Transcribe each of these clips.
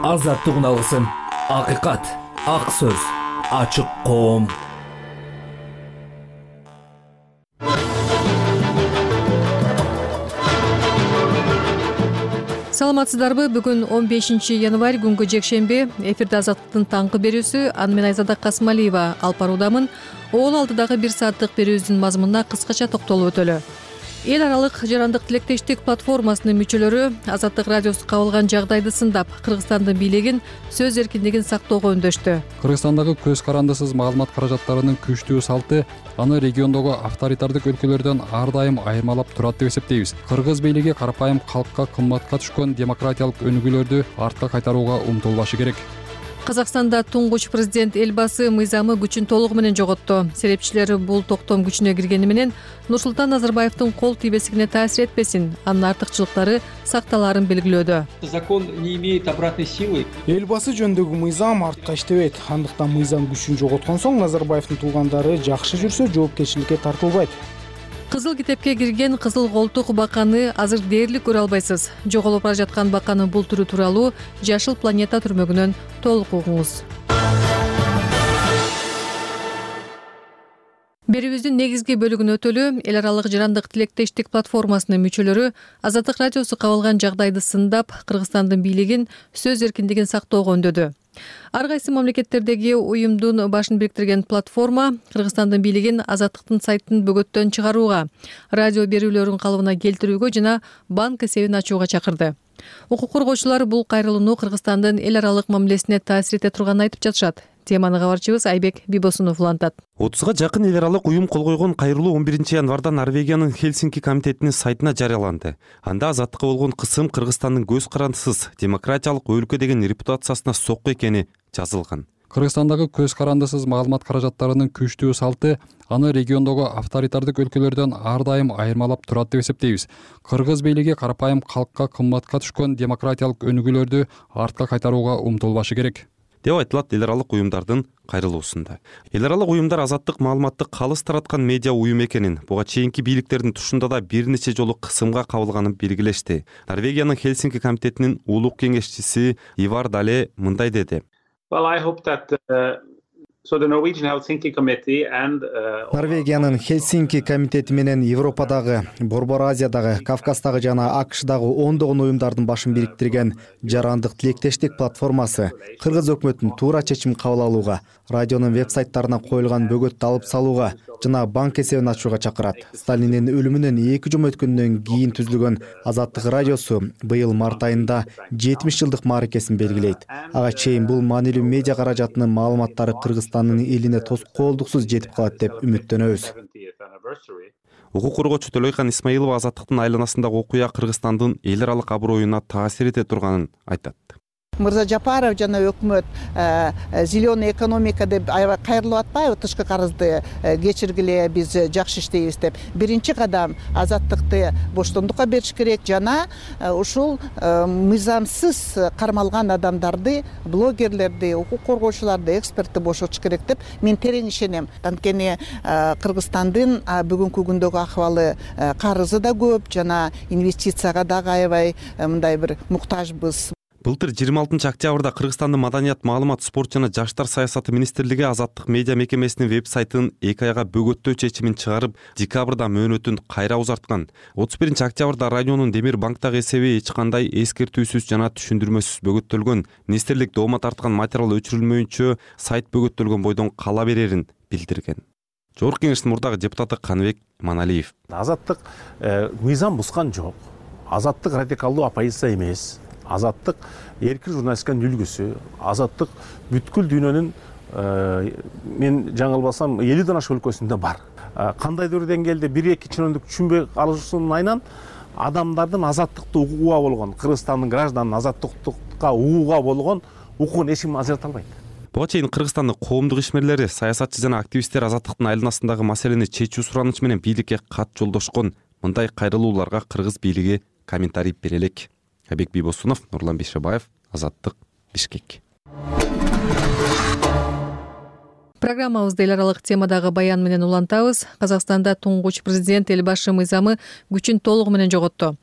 Азаттык үналгысын, акыйкат, ак сөз, ачык коом. Саламатсыздарбы? Бүгүн 15 январь күнгү жекшемби. Эфирде Азаттыктын таңкы берүүсү. Аны мен Айзада Касмалиева алып баруудамын. Оол алдыдагы 1 сааттык берүүбүздүн мазмунуна кыскача токтолуп өтөлү. Эл аралык жарандык тилектештик платформасынын мүчөлөрү Азаттык радиосу кабылган жагдайды сындап, Кыргызстандын бийлигин сөз эркиндигин сактоого үндөштү. Кыргызстандагы көз карандысыз маалымат каражаттарынын күчтүү салты аны региондогу авторитардык өлкөлөрдөн ар дайым айырмалап турат деп эсептейбиз. Кыргыз бийлиги карапайым калкка кымбатка түшкөн демократиялык өнүгүүлөрдү артка кайтарууга умтулбашы керек. Казакстанда туңгуч президент Элбасы мыйзамы күчүн толугу менен жоготту. Серепчилери бул токтом күчүнө киргени менен Нурсултан Назарбаевдин кол тийбестигине таасир этпесин, анын артыкчылыктары сакталаарын белгилөөдө. Закон не имеет обратной силы. Элбасы жөнүндөгү мыйзам артка иштебейт. Андыктан мыйзам күчүн жоготкон соң Назарбаевдин туугандары жакшы жүрсө жоопкерчиликке тартылбайт. Кызыл китепке кирген кызыл колтук баканы азыр дээрлик көрө албайсыз. Жоголуп бара жаткан баканын бул түрү тууралуу Жашыл планета түрмөгүнөн толук угуңуз. Берүүбүздүн негизги бөлүгүн өтөлү. Эл аралык жарандык тилектештик платформасынын мүчөлөрү Азаттык радиосу кабылган жагдайды сындап, Кыргызстандын бийлигин сөз эркиндигин сактоого үндөдү. Ар кайсы мамлекеттердеги уюмдун башын бириктирген платформа Кыргызстандын бийлигин Азаттыктын сайтын бөгөттөн чыгарууга, радио берүүлөрүн калыбына келтирүүгө жана банк эсебин ачууга чакырды. Укук коргоочулар бул кайрылууну Кыргызстандын эл аралык мамилесине таасир эте турганын айтып жатышат. Теманы кабарчыбыз Айбек Бибосунов улантат. 30га жакын эл аралык уюм кол койгон кайрылуу 11 январда Норвегиянын Хельсинки комитетинин сайтына жарыяланды. Анда азаттыкка болгон кысым Кыргызстандын көз карандысыз демократиялык өлкө деген репутациясына сокку экени жазылган. Кыргызстандагы көз карандысыз маалымат каражаттарынын күчтүү салты аны региондогу авторитардык өлкөлөрдөн ар дайым айырмалап турат деп эсептейбиз. Кыргыз бийлиги карапайым калкка кымбатка түшкөн демократиялык өнүгүүлөрдү артка кайтарууга умтулбашы керек деп айтылат эл аралык уюмдардын кайрылуусунда. Эл аралык уюмдар азаттык маалыматты калыс тараткан медиа уюм экенин, буга чейинки бийликтердин тушунда да бир нече жолу кысымга кабылганын белгилешти. Норвегиянын Хельсинки комитетинин улук кеңешчиси Ивар Дале мындай деди. Норвегиянын Хельсинки комитети менен Европадагы, Борбор Азиядагы, Кавказдагы жана АКШдагы ондогон уюмдардын башын бириктирген жарандык тилектештик платформасы Кыргыз өкмөтүнүн туура чечим кабыл алууга, радионун веб-сайттарына коюлган бөгөттү алып салууга жана банк эсебин ачууга чакырат. Сталиндин өлүмүнөн 2 жума өткөндөн кийин түзүлгөн Азаттык радиосу быйыл март айында 70 жылдык мааракесин белгилейт. Ага чейин бул маанилүү медиа каражатынын маалыматтары Кыргызстандын элине тоскоолдуксуз жетип калат деп үмүттөнөбүз. Укук коргоочу Төлөйкан Исмаилова азаттыктын айланасындагы окуя Кыргызстандын эл аралык аброюна таасир эте турганын айтат. Мырза Жапаров жана өкмөт зеленый экономика деп кайрылып атпайбы, тышкы карызды кечиргиле, биз жакшы иштейбиз деп. Биринчи кадам азаттыкты боштондукка бериш керек жана ушул мыйзамсыз кармалган адамдарды, блогерлерди, укук коргоочуларды, экспертти бошотуш керек деп мен терең ишенем. Анткени Кыргызстандын бүгүнкү күндөгү акыбалы карызы да көп жана инвестицияга дагы аябай мындай бир муктажбыз. Былтыр 26 октябрда Кыргызстандын Маданият, маалымат, спорт жана жаштар саясаты министрлиги азаттык медиа мекемесинин веб-сайтын 2 айга бөгөттөө чечимин чыгарып, декабрда мөөнөтүн кайра узарткан. 31 октябрда радионун Демир банктагы эсеби эч кандай эскертүүсүз жана түшүндүрмөсүз бөгөттөлгөн. Министрлик доoma тарткан материал өчүрүлмөйүнчө сайт бөгөттөлгөн бойдон кала берерин билдирген. Жогорку кеңештин мурдагы депутаты Каныбек Маналиев. Азаттык мыйзам бускан жок. Азаттык радикалдуу оппозиция эмес. Азаттык эркин журналистиканын үлгүсү, азаттык бүткүл дүйнөнүн мен жаңылбасам 50ден ашык өлкөсүндө бар. Кандайдыр деңгээлде 1-2 чынөмдүк түшүнбөй калышуусунун айынан адамдардын азаттыкты угууга болгон, Кыргызстандын гражданын азаттыкка угууга болгон укугун эч ким ажырата албайт. Буга чейин Кыргызстандын коомдук ишмерлери, саясатчы жана активисттер азаттыктын айланасындагы маселени чечүү сураныч менен бийликке кат жолдошкон. Мындай кайрылууларга Кыргыз бийлиги комментарий бере элек. Айбек Бибосунов, Нурлан Бейшебаев, Азаттык, Бишкек. Программабызды эл аралык темадагы баян менен улантабыз. Казакстанда туңгуч президент Элбашы мыйзамы күчүн толугу менен жоготту.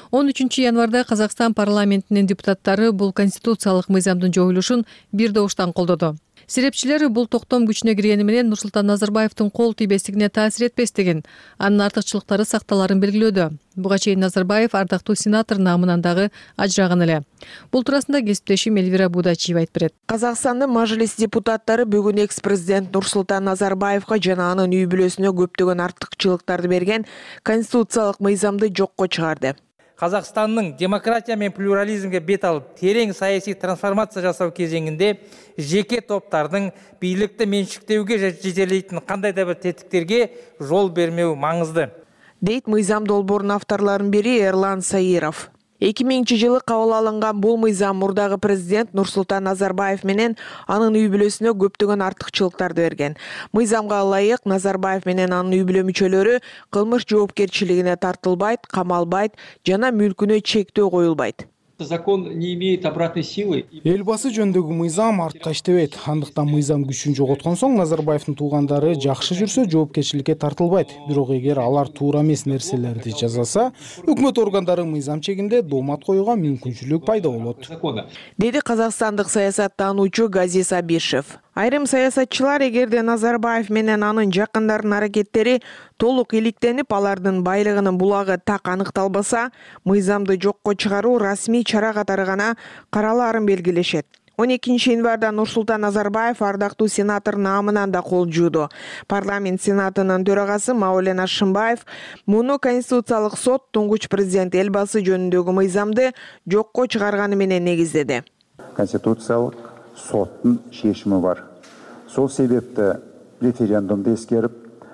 13 январда Казакстан парламентинин депутаттары бул конституциялык мыйзамдын жоюлушун бир добуштан колдоду. Серепчилер бул токтом күчүнө киргени менен Нурсултан Назарбаевдин кол тийбестигине таасир этпестигин, анын артыкчылыктары сакталарын белгилөөдө. Буга чейин Назарбаев ардактуу сенатор намынан дагы ажыраган эле. Бул туурасында кесиптешим Эльвира Будачиева айтып берет. Казакстандын мажлис депутаттары бүгүн экс-президент Нурсултан Назарбаевга жана анын үй бүлөсүнө көптөгөн артыкчылыктарды берген конституциялык мыйзамды жокко чыгарды. Казакстандын демократия мен плюрализмге бет алып, терең саясий трансформация жасоо кезеңинде жеке топтардын бийликти менчиктөөгө жетелейтин кандай да бир тетиктерге жол бермөө маңызды, дейт мыйзам долбоорунун авторлорунун бири Эрлан Саиров. 2000 жылы кабыл алынган бул мыйзам мурдагы президент Нурсултан Назарбаев менен анын үй бүлөсүнө көптөгөн артыкчылыктарды берген. Мыйзамга ылайык Назарбаев менен анын үй бүлө мүчөлөрү кылмыш жоопкерчилигине тартылбайт, камалбайт жана мүлкүнө чектөө коюлбайт. Закон не имеет обратной силы. Элбасы жөнүндөгү мыйзам артка иштебейт. Андыктан мыйзам күчүн жоготкон соң Назарбаевдин туугандары жакшы жүрсө жоопкерчиликке тартылбайт. Бирок эгер алар туура эмес нерселерди жасаса, өкмөт органдары мыйзам чегинде доомат коюуга мүмкүнчүлүк пайда болот, деди казакстандык саясаттануучу Газиз Абишев. Айрым саясатчылар эгерде Назарбаев менен анын жакындарынын аракеттери толук иликтенип, алардын байлыгынын булагы так аныкталбаса, мыйзамды жокко чыгаруу расмий чара катары гана каралаарын белгилешет. 12 январда Нурсултан Назарбаев ардактуу сенатор наамынан да кол жууду. Парламент сенатынын төрагасы Маулен Ашимбаев муну Конституциялык сот туңгуч президент Элбасы жөнүндөгү мыйзамды жокко чыгарганы менен негиздеди. Конституциялык соттун шешими бар. Сол себепти референдумду эскерип,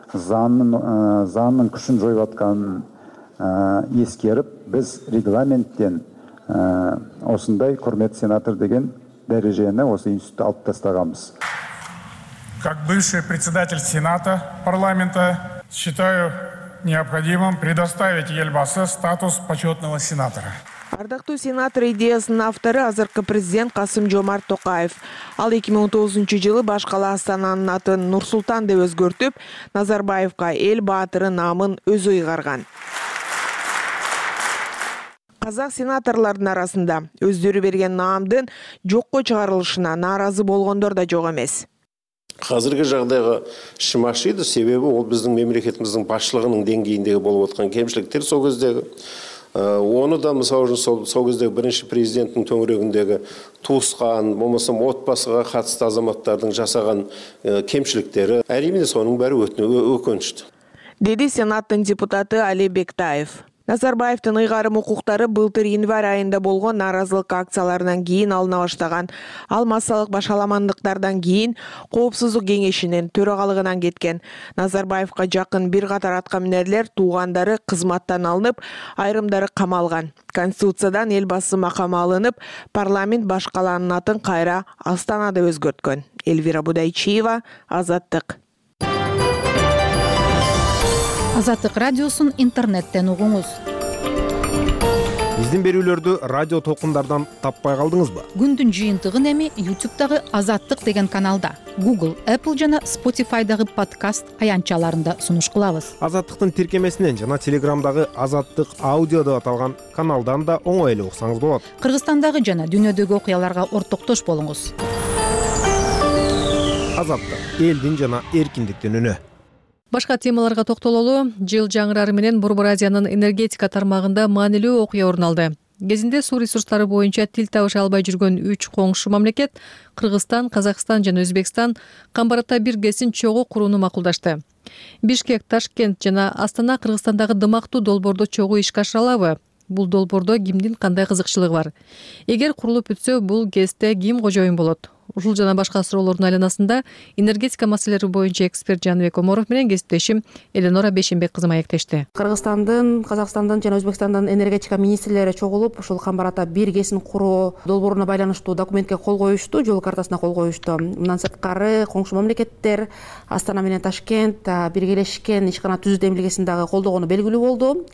заңдын күчүн жоюп атканын эскерип, биз регламенттен осындай құрмет сенатор деген дәрежені осы институтта алып тастаганбыз. Как бывший председатель Сената парламента считаю необходимым предоставить Элбасы статус почетного сенатора. Ардактуу сенатор идеясынын автору азыркы президент Касым-Жомарт Токаев. Ал 2009 жылы баш кала Астананын атын Нурсултан деп өзгөртүп, Назарбаевга эл баатыры наамын өзү ыйгарган. Казак сенаторлордун арасында өздөрү берген наамдын жокко чыгарылышына нааразы болгондор да жок эмес. Қазіргі жағдайға ішім ашиды, себебі ол біздің мемлекетіміздің басшылығының деңгейіндегі болып отқан кемшіліктер сол кездегі. Оны да мысалы үшін сол кездегі бірінші президенттің төңірегіндегі туысқан, болмаса отбасыға қатысты азаматтардың жасаған кемшіліктері, әрине соның бәрі өкінішті. Деди сенаттын депутаты Али Бектаев. Назарбаевдин ыйгарым укуктары былтыр январь айында болгон нааразылык акцияларынан кийин алына баштаган. Ал массалык башаламандыктардан кийин Коопсуздук кеңешинин төрагалыгынан кеткен. Назарбаевга жакын бир катар аткаминерлер туугандары кызматтан алынып, айрымдары камалган. Конституциядан Элбасы макамы алынып, парламент баш каланын атын кайра Астана деп өзгөрткөн. Эльвира Будайчиева, Азаттык. Азаттык радиосун интернеттен угуңуз. Биздин берүүлөрдү радио толкундардан таппай калдыңызбы? Күндүн жыйынтыгын эми YouTube'дагы Азаттык деген каналда, Google, Apple жана Spotify'дагы подкаст аянтчаларында сунуш кылабыз. Азаттыктын тиркемесинен жана Телеграмдагы Азаттык аудио деп аталган каналдан да оңой эле уксаңыз болот. Кыргызстандагы жана дүйнөдөгү окуяларга ортоктош болуңуз. Азаттык элдин жана эркиндиктин үнү. Башка темаларга токтололу. Жыл жаңырары менен Борбор Азиянын энергетика тармагында маанилүү окуя орун алды. Кезинде суу ресурстары боюнча тил табыша албай жүргөн 3 коңшу мамлекет Кыргызстан, Казакстан жана Өзбекстан Камбарата бир ГЭСин чогуу курууну макулдашты. Бишкек, Ташкент жана Астана Кыргызстандагы дымактуу долбоордо чогуу ишке ашыра алабы? Бул долбоордо кимдин кандай кызыкчылыгы бар? Эгер курулуп бүтсө, бул ГЭСте ким кожоюн болот? Ушул жана башка суроолордун айланасында энергетика маселелери боюнча эксперт Жаныбек Оморов менен кесиптешим Эленора Бешенбек кызы маектешти. Кыргызстандын, Казакстандын жана Өзбекстандын энергетика министрлери чогулуп, ушул Камбарата бир ГЭСин куруу долбооруна байланыштуу документке кол коюшту, жол картасына кол коюшту. Мындан сырткары коңшу мамлекеттер Астана менен Ташкент биргелешкен ишкана түзүү демилгесин дагы колдогону белгилүү болду.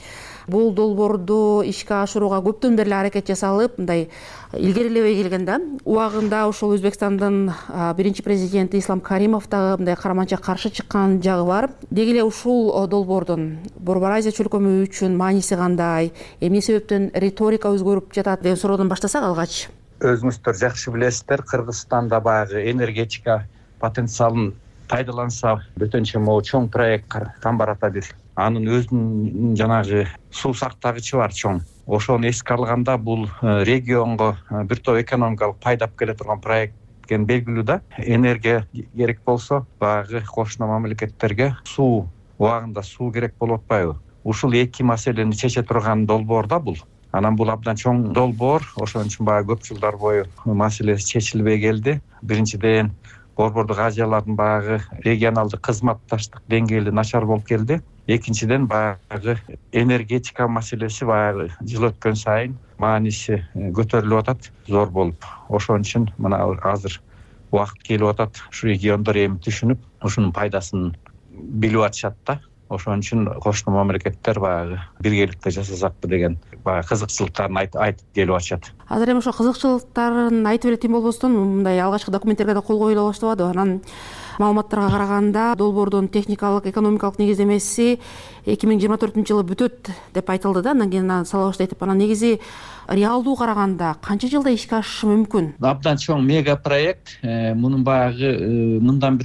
бул долбоорду ишке ашырууга көптөн бери аракет жасалып, мындай илгерилебей келген да. Убагында ошол Өзбекстандын биринчи президенти Ислам Каримов дагы мындай караманча каршы чыккан жагы бар. Деги эле ушул долбоордун Борбор Азия чөлкөмү үчүн мааниси кандай, эмне себептен риторика өзгөрүп жатат деген суроодон баштасак алгач. Өзүңүздөр жакшы билесиздер, Кыргызстанда баягы энергетика потенциалын пайдаланса бөтөнчө могу чоң проект кам барата бир. Анын өзүнүн жанагы суу сактагычы бар чоң. Ошону эске алганда бул регионго бир топ экономикалык пайда алып келе турган проект экен белгилүү да. Энергия керек болсо баягы кошуна мамлекеттерге суу убагында суу керек болуп атпайбы? Ушул эки маселени чече турган долбоор да бул. Анан бул абдан чоң долбоор, ошон үчүн баягы көп жылдар бою маселеси чечилбей келди. Биринчиден Борбордук Азиялардын баягы регионалдык кызматташтык деңгээли начар болуп келди. Экинчиден баягы энергетика маселеси баягы жыл өткөн сайын мааниси көтөрүлүп атат, зор болуп. Ошон үчүн мына азыр убакыт келип атат, ушу региондор эми түшүнүп, ушунун пайдасын билип атышат да. Ошон үчүн кошуна мамлекеттер баягы биргеликте жасасакпы деген баягы кызыкчылыктарын айтып келип атышат. Азыр эми ошо кызыкчылыктарын айтып эле тим болбостон, мындай алгачкы документтерге да кол коюла баштабады. Анан маалыматтарга караганда долбоордун техникалык, экономикалык негиздемеси 2024-жылы бүтөт деп айтылды да. Андан кийин сала баштайт деп. Анан негизи реалдуу караганда канча жылда ишке ашышы мүмкүн? Абдан чоң мега проект. Мунун баягы мындан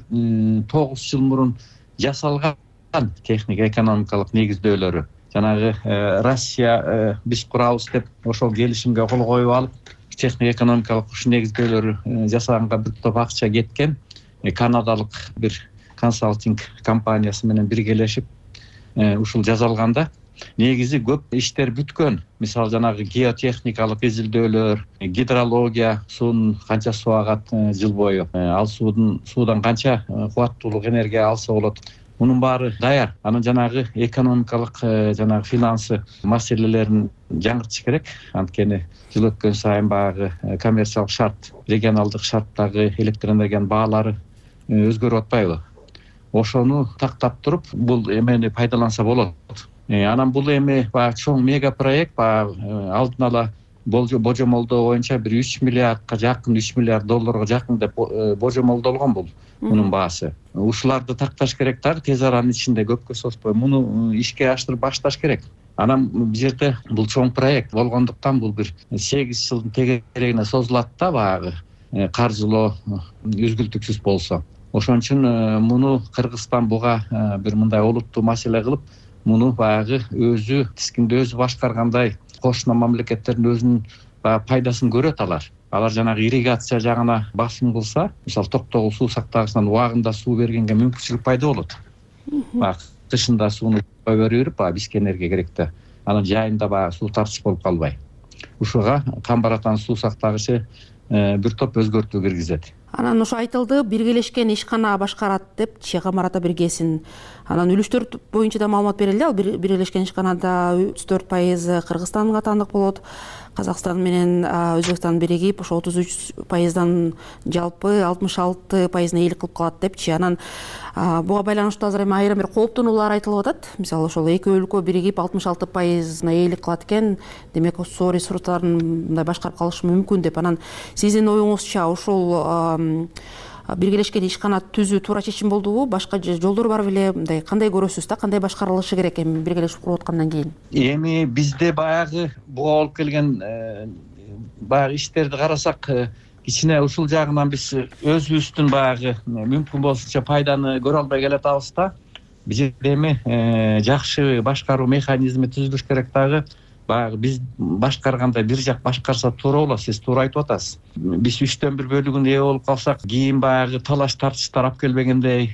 9 жыл мурун жасалган техник экономикалык негиздөөлөрү. Жанагы Россия биз курабыз деп ошол келишимге кол коюп алып, техник экономикалык ушу негиздөөлөрү жасаганга бир топ акча кеткен. Канадалык бир консалтинг компаниясы менен биргелешип ушул жасалганда негизи көп иштер бүткөн. Мисалы жанагы геотехникалык изилдөөлөр, гидрология, суунун канча суу агат жыл бою, ал суудан канча кубаттуулук энергия алса болот. Мунун баары даяр. Анан жанагы экономикалык жанагы финансы маселелерин жаңыртыш керек. Анткени жыл өткөн сайын баягы коммерциялык шарт, регионалдык шарттагы электр энергиянын баалары өзгөрүп атпайбы? Ошону тактап туруп, бул эмени пайдаланса болот. Анан бул эми баягы чоң мега проект, баягы алдын ала божомолдоо боюнча бир 3 миллиардка жакын, 3 миллиард долларга жакын деп божомолдолгон бул мунун баасы. Ушуларды такташ керек дагы тез аранын ичинде, көпкө созбой муну ишке ашырып башташ керек. Анан бул жерде бул чоң проект болгондуктан бул бир 8 жылдын тегерегине созулат да баягы каржылоо үзгүлтүксүз болсо. Ошон үчүн муну Кыргызстан буга бир мындай олуттуу маселе кылып, муну баягы өзү тискинде өзү башкаргандай кошуна мамлекеттердин өзүнүн пайдасын көрөт алар. Алар жанагы ирригация жагына басым кылса, мисалы Токтогул суу сактагычынан убагында суу бергенге мүмкүнчүлүк пайда болот. Кышында сууну берип, бизге энергия керек да. Анан жайында баягы суу тартыш болуп калбай. Ушуга кам баратан суу сактагычы бир топ өзгөртүү киргизет. Анан ошо айтылды, биргелешкен ишкана башкарат деп Чыга Марата Биргесин. Анан үлүштөр боюнча да маалымат берилди. Ал биргелешкен ишканада 34% Кыргызстандын катандык болот. Казакстан менен Өзбекстан биригип, ошо 33%дан жалпы 66%-на ээлик кылып калат депчи. Анан буга байланыштуу азыр эми айрым бир кооптонуулар айтылып атат. Мисалы ошол эки өлкө биригип 66%-на ээлик кылат экен. Демек суу ресурстарын мындай башкарып калышы мүмкүн деп. Анан сиздин оюңузча ошол биргелешкен ишкана түзүү туура чечим болдубу? Башка жолдор бар беле? Мындай кандай көрөсүз да? Кандай башкарылышы керек эми биргелешип куруп аткандан кийин? Эми бизде баягы буга болуп келген баягы иштерди карасак, кичине ушул жагынан биз өзүбүздүн баягы мүмкүн болсунча пайданы көрө албай келатабыз да. Бизде эми жакшы башкаруу механизми түзүлүш керек дагы. Баягы биз башкарганда бир жак башкарса туура болот, сиз туура айтып атасыз. Биз 3/4 бөлүгүн ээ болуп калсак, кийин баягы талаш тартыштар алып келбегендей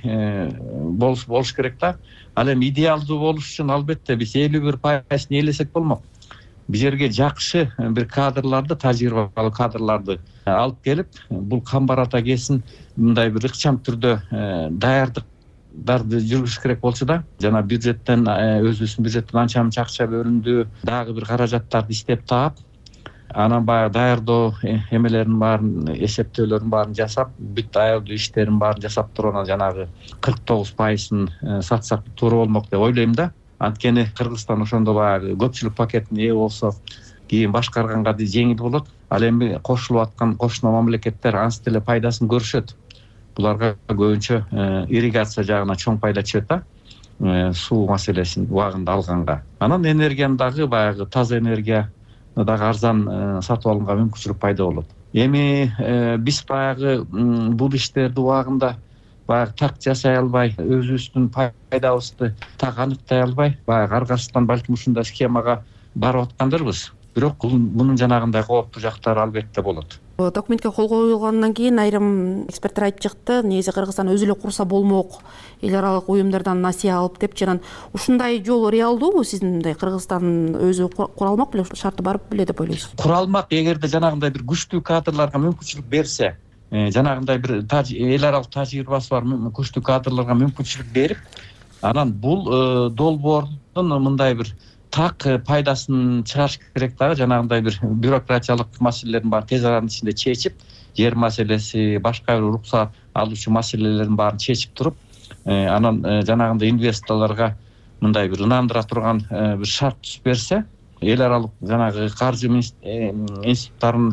болуш керек да. Ал эми идеалдуу болуш үчүн албетте биз 51%-ын ээлесек болмок. Бул жерге жакшы бир кадрларды, тажрыйбалуу кадрларды алып келип, бул кам барата кесин мындай бир ыкчам түрдө даярдыктарды жүргүзүш керек болчу да. Жана бюджеттен, өзүбүздүн бюджеттен анча-мынча акча бөлүндү, дагы бир каражаттарды иштеп таап, анан баягы даярдоо эмелерин баарын, эсептөөлөрүн баарын жасап, бүт даярдоо иштерин баарын жасап туруп, анан жанагы 49%-ын сатсак туура болмок деп ойлойм да. Анткени Кыргызстан ошондо баягы көпчүлүк пакетине ээ болсо кийин башкарганга жеңил болот. Ал эми кошулуп аткан кошуна мамлекеттер анча деле пайдасын көрүшөт. Буларга көбүнчө ирригация жагына чоң пайда чыгат да, суу маселесин убагында алганга. Анан энергияны дагы баягы таза энергия дагы арзан сатып алганга мүмкүнчүлүк пайда болот. Эми биз баягы бул иштерди убагында баягы так жасай албай, өзүбүздүн пайдабызды так аныктай албай, баягы аркасынан балким ушундай схемага барып аткандырбыз. Бирок мунун жанагындай кооптуу жактары албетте болот. Документке кол коюлгандан кийин айрым эксперттер айтып чыкты, негизи Кыргызстан өзү эле курса болмок, эл аралык уюмдардан насыя алып деп. Жанан ушундай жол реалдуубу сиздин мындай? Кыргызстан өзү кура алмак беле, шарты бар беле деп ойлойсуз? Кура алмак, эгерде жанагындай бир күчтүү кадрларга мүмкүнчүлүк берсе, жанагындай бир эл аралык тажрыйбасы бар күчтүү кадрларга мүмкүнчүлүк берип, анан бул долбоордун мындай бир так пайдасын чыгарыш керек дагы. Жанагындай бир бюрократиялык маселелердин баарын тез аранын ичинде чечип, жер маселеси, башка бир уруксат алуучу маселелердин баарын чечип туруп, анан жанагындай инвесторлорго мындай бир ынандыра турган бир шарт түзүп берсе, эл аралык жанагы каржы институттарын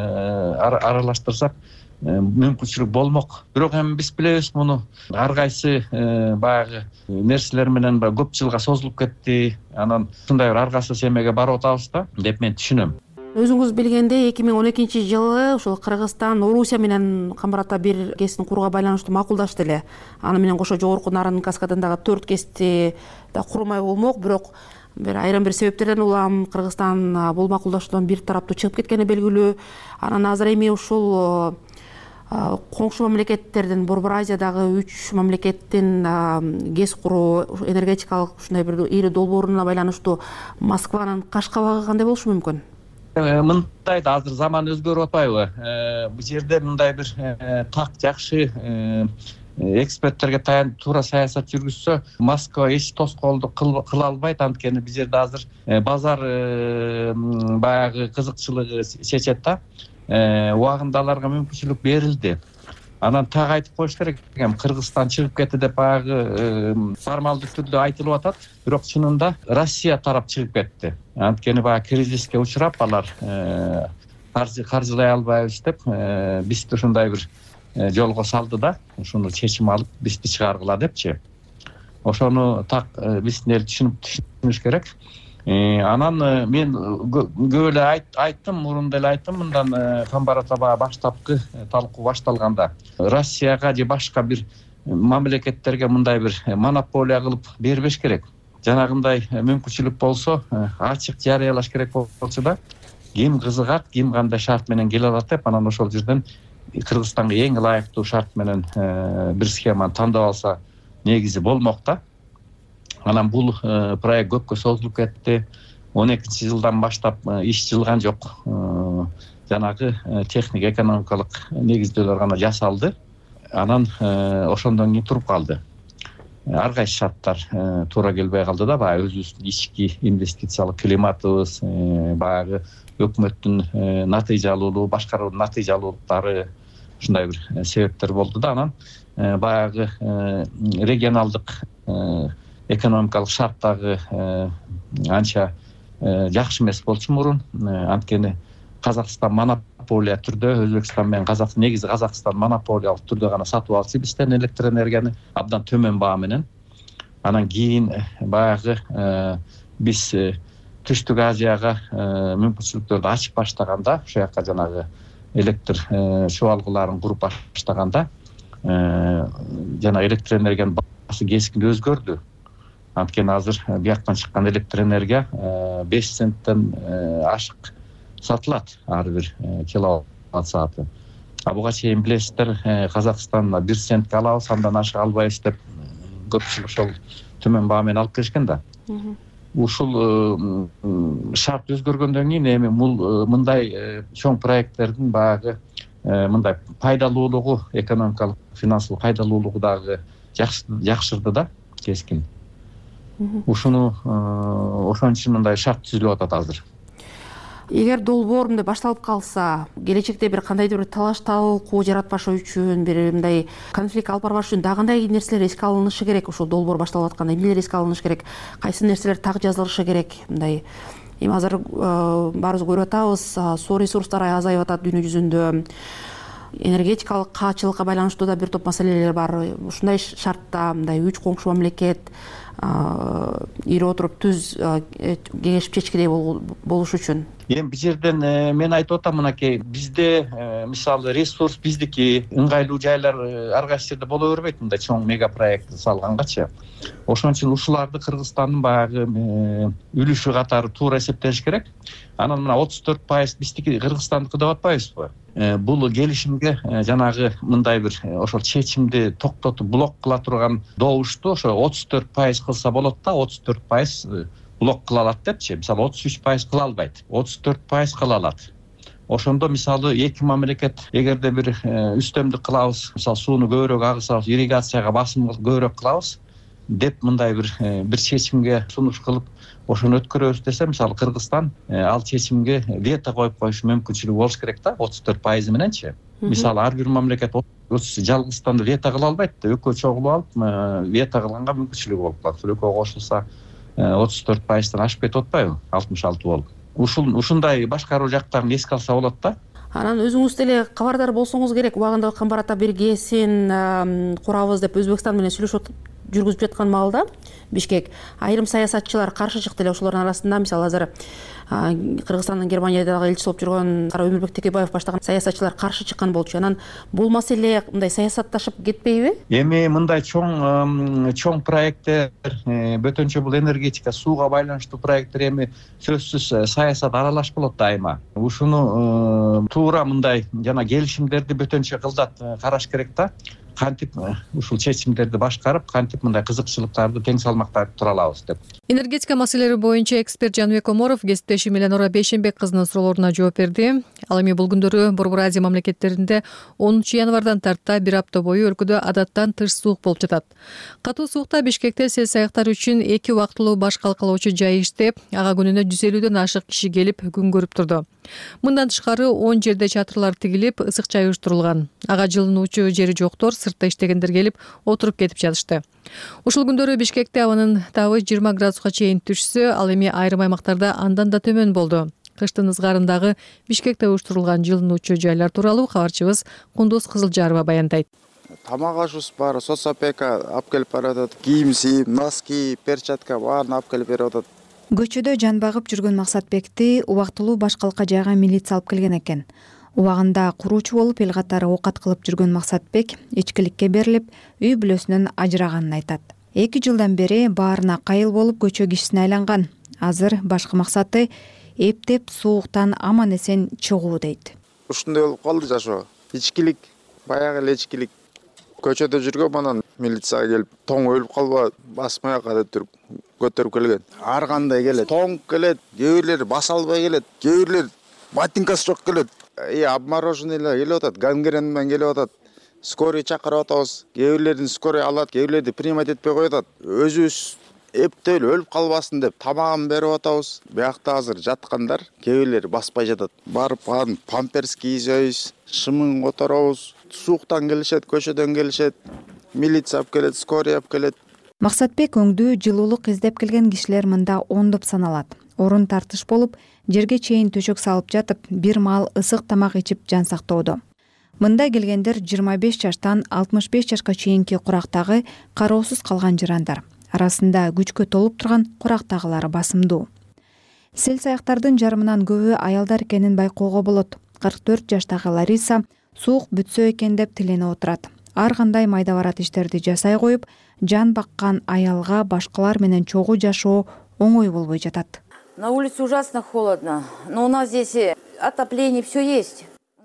аралаштырсак мүмкүнчүлүк болмок. Бирок эми биз билебиз муну ар кайсы баягы нерселер менен көп жылга созулуп кетти. Анан ушундай бир аргасыз эмеге барып атабыз да деп мен түшүнөм. Өзүңүз билгендей 2012-жылы ушул Кыргызстан Орусия менен Камбарата бир КЭСтин курууга байланыштуу макулдашты эле. Аны менен кошо жогорку Нарын каскадындагы 4 КЭСти да курмай болмок. Бирок айрым бир себептерден улам Кыргызстан бул макулдашуудан бир тараптуу чыгып кеткени белгилүү. Анан азыр эми ушул коңшу мамлекеттердин, Борбор Азиядагы 3 мамлекеттин КЭС куруу, энергетикалык ушундай бир ири долбооруна байланыштуу Москванын кашкабагы кандай болушу мүмкүн? Мындай да азыр заман өзгөрүп атпайбы? Бул жерде мындай бир так жакшы эксперттерге таянып туура саясат жүргүзсө, Москва эч тоскоолдук кыла албайт. Анткени бул жерде азыр базар баягы кызыкчылыгы чечет да. Убагында аларга мүмкүнчүлүк берилди. Анан так айтып коюш керек экен, Кыргызстан чыгып кетти деп баягы формалдуу түрдө айтылып атат, бирок чынында Россия тарап чыгып кетти. Анткени баягы кризиске учурап алар каржылай албайбыз деп бизди ушундай бир жолго салды да, ушуну чечим алып бизди чыгаргыла депчи. Ошону так биздин эл түшүнүш керек. Анан мен көп эле айттым, мурун деле айттым, мындан Камбарата баштапкы талкуу башталганда Россияга же башка бир мамлекеттерге мындай бир монополия кылып бербеш керек. Жанагындай мүмкүнчүлүк болсо ачык жарыялаш керек болчу да, ким кызыгат, ким кандай шарт менен келе алат деп, анан ошол жерден Кыргызстанга эң ылайыктуу шарт менен бир схеманы тандап алса негизи болмок да. Анан бул проект көпкө созулуп кетти. 12-жылдан баштап иш жылган жок. Жанагы техник экономикалык негизделер гана жасалды. Анан ошондон кийин туруп калды. Ар кайсы шарттар туура келбей калды да, баягы өзүбүздүн ички инвестициялык климатыбыз, баягы өкмөттүн натыйжалуулугу, башкаруунун натыйжалуулуктары, ушундай бир себептер болду да. Анан баягы регионалдык экономикалык шарттагы анча жакшы эмес болчу мурун. Анткени Казакстан монополия түрдө, Өзбекстан менен негизи Казакстан монополиялык түрдө гана сатып алчу бизден электр энергияны абдан төмөн баа менен. Анан кийин баягы биз Түштүк Азияга мүмкүнчүлүктөрдү ачып баштаганда, ошол жака жанагы электр чубалгыларын куруп баштаганда, жана электр энергиянын баасы кескин өзгөрдү. Анткени азыр бияктан чыккан электр энергия 5 центтен ашык сатылат ар бир киловатт сааты. Буга чейин билесиздер, Казакстан 1 центке алабыз, андан ашык албайбыз деп көпчүлүк ошол төмөн баа менен алып келишкен да. Ушул шарт өзгөргөндөн кийин эми мындай чоң проекттердин баягы мындай пайдалуулугу, экономикалык, финансылык пайдалуулугу дагы жакшырды да, кескин. Ушуну ошон үчүн мындай шарт түзүлүп атат азыр. эгер долбоор мындай башталып калса, келечекте бир кандайдыр бир талаш талкуу жаратпашы үчүн, бир мындай конфликт алып барбаш үчүн дагы кандай нерселер эске алынышы керек? Ушул долбоор башталып атканда эмнелер эске алынышы керек? Кайсы нерселер так жазылышы керек? Мындай эми азыр баарыбыз көрүп атабыз, суу ресурстары азайып атат дүйнө жүзүндө. Энергетикалык каачылыкка байланыштуу да бир топ маселелер бар. Ушундай шартта мындай 3 коңшу мамлекет ири отуруп түз кеңешип чечкидей болуш үчүн. Эми бул жерден мен айтып атам, мынакей бизде мисалы ресурс биздики, ыңгайлуу жайлар ар кайсы жерде боло бербейт, мындай чоң мега проект салгангачы. Ошон үчүн ушуларды Кыргызстандын баягы үлүшү катары туура эсептеш керек. Анан мына 34% биздики Кыргызстандыкы деп атпайбызбы? Бул келишимге жанагы мындай бир ошол чечимди токтотуп блок кыла турган добушту ошо 34% кылса болот да, 34% блок кыла алат депчи. Мисалы 33% кыла албайт, 34% кыла алат. Ошондо мисалы эки мамлекет эгерде бир үстөмдүк кылабыз, мисалы сууну көбүрөөк агызабыз, ирригацияга басым көбүрөөк кылабыз деп мындай бир чечимге сунуш кылып ошону өткөрөбүз десе, мисалы Кыргызстан ал чечимге вето коюп коюш мүмкүнчүлүгү болуш керек да, 34% мененчи. Мисалы ар бир мамлекет жалгыздан вето кыла албайт да, экөө чогулуп алып вето кылганга мүмкүнчүлүгү болуп калат. Экөө кошулса 34%-тан ашып кетип атпайбы? 66 болуп. Ушундай башкаруу жактарын эске алса болот да. Анан өзүңүз деле кабардар болсоңуз керек. Убагында Камбар ата бир кесин курабыз деп Өзбекстан менен сүйлөшүп жүргүзүп жаткан маалда Бишкек айрым саясатчылар каршы чыкты эле. Ошолордун арасында мисалы азыр Кыргызстандын Германиядагы элчиси болуп жүргөн Өмүрбек Текебаев баштаган саясатчылар каршы чыккан болчу. Анан бул маселе мындай саясатташып кетпейби? Эми мындай чоң проекттер, бөтөнчө бул энергетика, сууга байланыштуу проекттер эми сөзсүз саясат аралаш болот дайыма. Ушуну туура мындай жана келишимдерди бөтөнчө кылдат караш керек да. Кантип ушул чечимдерди башкарып, кантип мындай кызыкчылыктарды тең салмактап тура алабыз деп. Энергетика маселелери боюнча эксперт Жаныбек Оморов кесиптешим Эленора Бейшенбек кызынын суроолоруна жооп берди. Ал эми бул күндөрү Борбор Азия мамлекеттеринде 10 январдан тарта бир апта бою өлкөдө адаттан тыш суук болуп жатат. Катуу суукта Бишкекте сел саяктар үчүн 2 убактылуу баш калкалоочу жай иштеп, ага күнүнө 150дөн ашык киши келип күн көрүп турду. Мындан тышкары 10 жерде чатырлар тигилип, ысык чай уюштурулган. Ага жылынуучу жери жоктор сыртта иштегендер келип отуруп кетип жатышты. Ушул күндөрү Бишкекте абанын табы 20 градуска чейин түшсө, ал эми айрым аймактарда андан да төмөн болду. Кыштын ызгарындагы Бишкекте уюштурулган жылынуучу жайлар тууралуу кабарчыбыз Кундуз Кызылжарова баяндайт. Тамак ашыбыз бар, соцопека алып келип баратат, кийим, носки, перчатка баарын алып келип берип атат. Көчөдө жан багып жүргөн Максатбекти убактылуу баш калка жайга милиция алып келген экен. Убагында куруучу болуп эл катары оокат кылып жүргөн Максатбек ичкиликке берилип, үй бүлөсүнөн ажыраганын айтат. 2 жылдан бери баарына кайыл болуп көчө кишисине айланган. Азыр башкы максаты эптеп сууктан аман эсен чыгуу дейт. Ушундай болуп калды жашоо. Ичкилик, баягы эле ичкилик. Көчөдө жүргөн анан милицияга келип, тоң өлүп калба, басмай ак көтөрүп келген. Ар кандай келет. Тоң келет, кээ бирлери баса албай келет, кээ бирлери ботинкасы жок келет. Обмороженный келип атат, гангрен менен келип атат. Скорый чакырып атабыз. Кээ бирлерин скорый алат, кээ бирлерди принимать этпей коет. Өзүбүз эптеп өлүп калбасын деп тамагын берип атабыз. Биякта азыр жаткандар кээ бирлери баспай жатат. Барып памперс кийизебиз, шымын которобуз. Сууктан келишет, көчөдөн келишет. Милиция алып келет, скорый алып келет. Максатбек өңдүү жылуулук издеп келген кишилер мында ондоп саналат. Орун тартыш болуп, жерге чейин төшөк салып жатып, бир маал ысык тамак ичип жан сактоодо. Мында келгендер 25 жаштан 65 жашка чейинки курактагы кароосуз калган жарандар. Арасында күчкө толуп турган курактагылары басымдуу. Сел саяктардын жарымынан көбү аялдар экенин байкоого болот. 44 жаштагы Лариса суук бүтсө экен деп тиленип отурат. Ар кандай майда барат иштерди жасай коюп, жан баккан аялга башкалар менен чогуу жашоо оңой болбой жатат. На улице ужасно холодно, но у нас здесь отопление, все есть.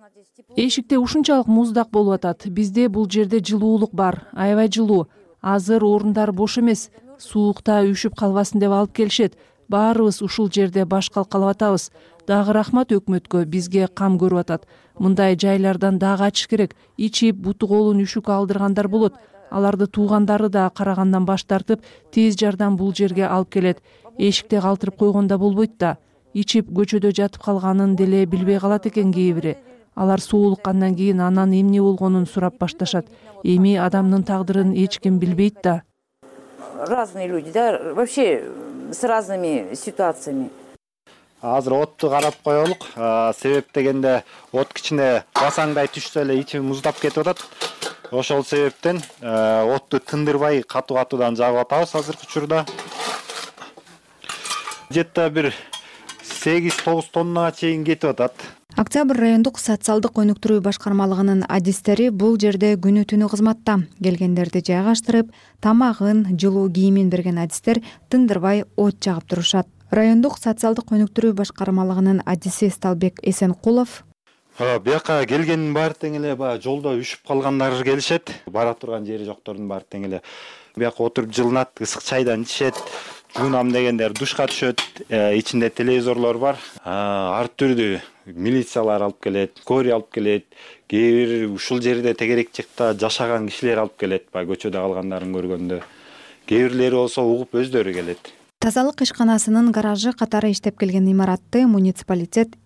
Эшикте ушунчалык муздак болуп атат. Бизде бул жерде жылуулук бар, аябай жылуу. Азыр орундар бош эмес. Суукта үшүп калбасын деп алып келишет. Баарыбыз ушул жерде баш калкалап атабыз. Дагы рахмат өкмөткө, бизге кам көрүп атат. Мындай жайлардан дагы ачыш керек. Ичип, буту колун үшүк алдыргандар болот. Аларды туугандары да карагандан баш тартып, тез жардам бул жерге алып келет. Эшикте калтырып койгондо болбойт да. ичип көчөдө жатып калганын деле билбей калат экен кээ бири. Алар суулуккандан кийин анан эмне болгонун сурап башташат. Эми адамдын тагдырын эч ким билбейт да. Разные люди, да, вообще с разными ситуациями. Азыр отту карап коелук. Себеп дегенде от кичине басаңдай түшсө эле ичи муздап кетип атат. Ошол себептен отту тындырбай катуу-катуудан жагып атабыз азыркы учурда. Жетта бир 8-9 тоннага чейин кетип атат. Октябрь райондук социалдык өнүктүрүү башкармалыгынын адистери бул жерде күнү түнү кызматта. Келгендерди жайгаштырып, тамагын, жылуу кийимин берген адистер тындырбай от жагып турушат. Райондук социалдык өнүктүрүү башкармалыгынын адиси Сталбек Эсенкулов: Бияка келгендин баары тең эле жолдо үшүп калгандар келишет. Бара турган жери жоктордун баары тең эле бияка отуруп жылынат, ысык чайдан ичишет. Жуунам дегендер душка түшөт, ичинде телевизорлор бар. Ар түрдүү милициялар алып келет, кори алып келет. Кээ бир ушул жерде тегерекчикта жашаган кишилер алып келет, көчөдө калгандарын көргөндө. Кээ бирлери болсо угуп өздөрү келет. Тазалык ишканасынын гаражы катары иштеп келген имаратты муниципалитет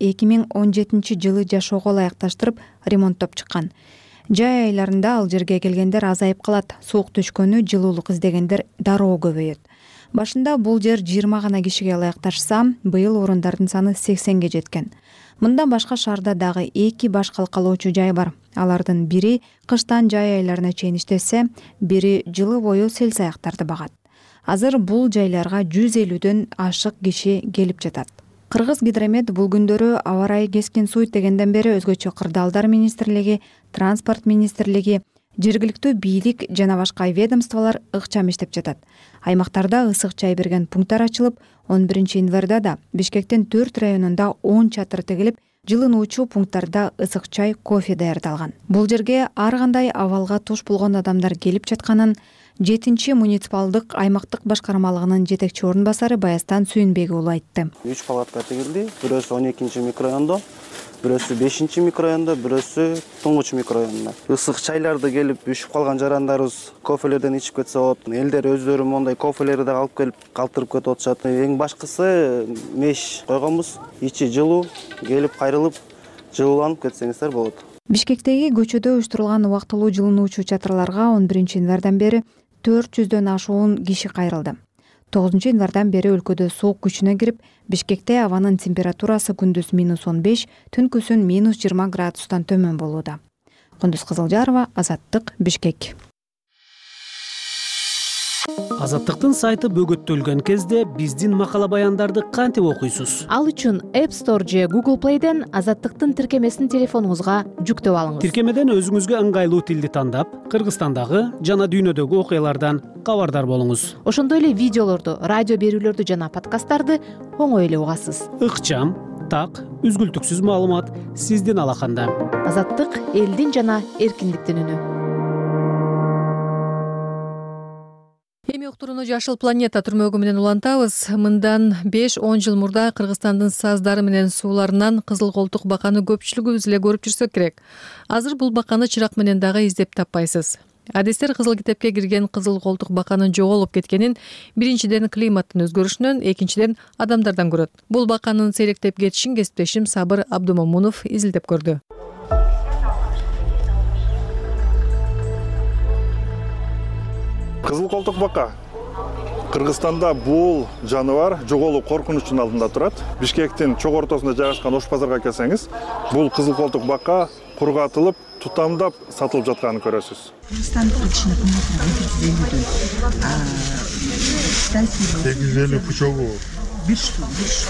2017 жылы жашоого ылайыкташтырып ремонттоп чыккан. Жай айларында ал жерге келгендер азайып калат. Суук түшкөнү, жылуулук издегендер дароо көбөйөт. Башында бул жер 20 гана кишиге ылайыкташса, быйыл орундардын саны 80ге жеткен. Мындан башка шаарда дагы 2 баш калкалоочу жай бар. Алардын бири кыштан жай айларына чейин иштесе, бири жылы бою сел-саяктарды багат. Азыр бул жайларга 150дөн ашык киши келип жатат. Кыргыз Гидромет бул күндөрү аба ырайы кескин суйт дегенден бери өзгөчө кырдаалдар министрлиги, транспорт министрлиги, жергиликтүү бийлик жана башка ведомстволор ыкчам иштеп жатат. Аймактарда ысык чай берген пункттар ачылып, 11 январда да Бишкектин 4 районунда 10 чатыр тегилип, жылынуучу пункттарда ысык чай, кофе даярдалган. Бул жерге ар кандай абалга туш болгон адамдар келип жатканын 7 муниципалдык аймактык башкармалыгынын жетекчи орун басары Баястан Сүйүнбек уулу айтты. 3 палатка тегилди. Бирөөсү 12 микрорайондо, бирөөсү 5 микрорайондо, бирөөсү 9 микрорайондо. Ысык чайларды келип үшүп калган жарандарыбыз кофелерден ичип кетсе болот. Элдер өздөрү мондай кофелерди да алып келип калтырып кетип атышат. Эң башкысы меш койгонбуз. Ичи жылуу, келип кайрылып, жылууланып кетсеңиздер болот. Бишкектеги көчөдө уюштурулган убактылуу жылынуучу чатырларга 11 январдан бери 400дөн ашуун киши кайрылды. 9 январдан бери өлкөдө суук күчүнө кирип, Бишкекте абанын температурасы күндүз -15, түнкүсүн -20 градустан төмөн болууда. Кундуз Кызылжарова, Азаттык, Бишкек. Азаттыктын сайты бөгөттөлгөн кезде биздин макала баяндарды кантип окуйсуз? Ал үчүн App Store же Google Play'ден Азаттыктын тиркемесин телефонуңузга жүктөп алыңыз. Тиркемеден өзүңүзгө ыңгайлуу тилди тандап, Кыргызстандагы жана дүйнөдөгү окуялардан кабардар болуңуз. Ошондой эле видеолорду, радио берүүлөрдү жана подкасттарды оңой эле угасыз. Ыкчам, так, үзгүлтүксүз маалымат сиздин алаканда. Азаттык элдин жана эркиндиктин үнү. Эми уктурууну Жашыл планета түрмөгү менен улантабыз. Мындан 5-10 жыл мурда Кыргызстандын саздары менен сууларынан кызыл колтук баканы көпчүлүгүбүз эле көрүп жүрсөк керек. Азыр бул баканы чырак менен дагы издеп таппайсыз. Адистер кызыл китепке кирген кызыл колтук баканын жоголуп кеткенин биринчиден климаттын өзгөрүшүнөн, экинчиден адамдардан көрөт. Бул баканын сейректеп кетишин кесиптешим Сабыр Абдумомунов изилдеп көрдү. Кызыл колтук бака. Кыргызстанда бул жаныбар жоголуу коркунучунун алдында турат. Бишкектин чок ортосунда жайгашкан Ош базарга келсеңиз, бул кызыл колтук бака кургатылып, тутамдап сатылып жатканын көрөсүз. Кыргызстандын ичине кымбатыраак пучогу. Бир штук.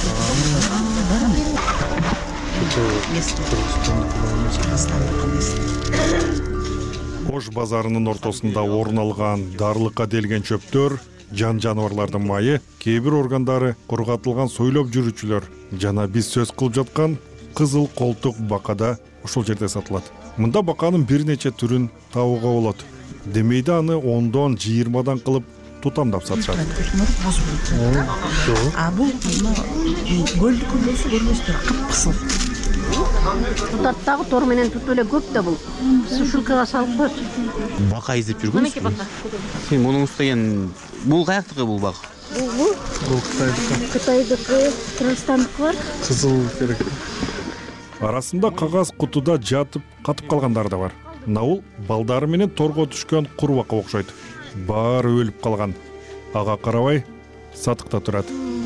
Ош базарынын ортосунда орун алган даарылыкка делген чөптөр, жаныбарлардын майы, кээ бир органдары, кургатылган сойлоп жүрүүчүлөр жана биз сөз кылып жаткан кызыл колтук бакада ушул жерде сатылат. Мында баканын бир нече түрүн табууга болот. Демейде аны 10дон 20дан кылып тутамдап сатышат. А бул көлдүкү болсо көрмөстөр, кыпкысыл. Тутат дагы тор менен тутуп эле көп да бул. Сушилкага салып коет. Бака издеп жүргөнсүзбү? Мунуңуз деген бул каяктыкы бул бак? Бул Бул Кытайдыкы. Кытайдыкы, Кыргызстандыкы бар. Кызыл керек. Арасында кагаз кутуда жатып катып калгандар да бар. Наул балдары менен торго түшкөн курбакка окшойт. Баары өлүп калган. Ага карабай сатыкта турат.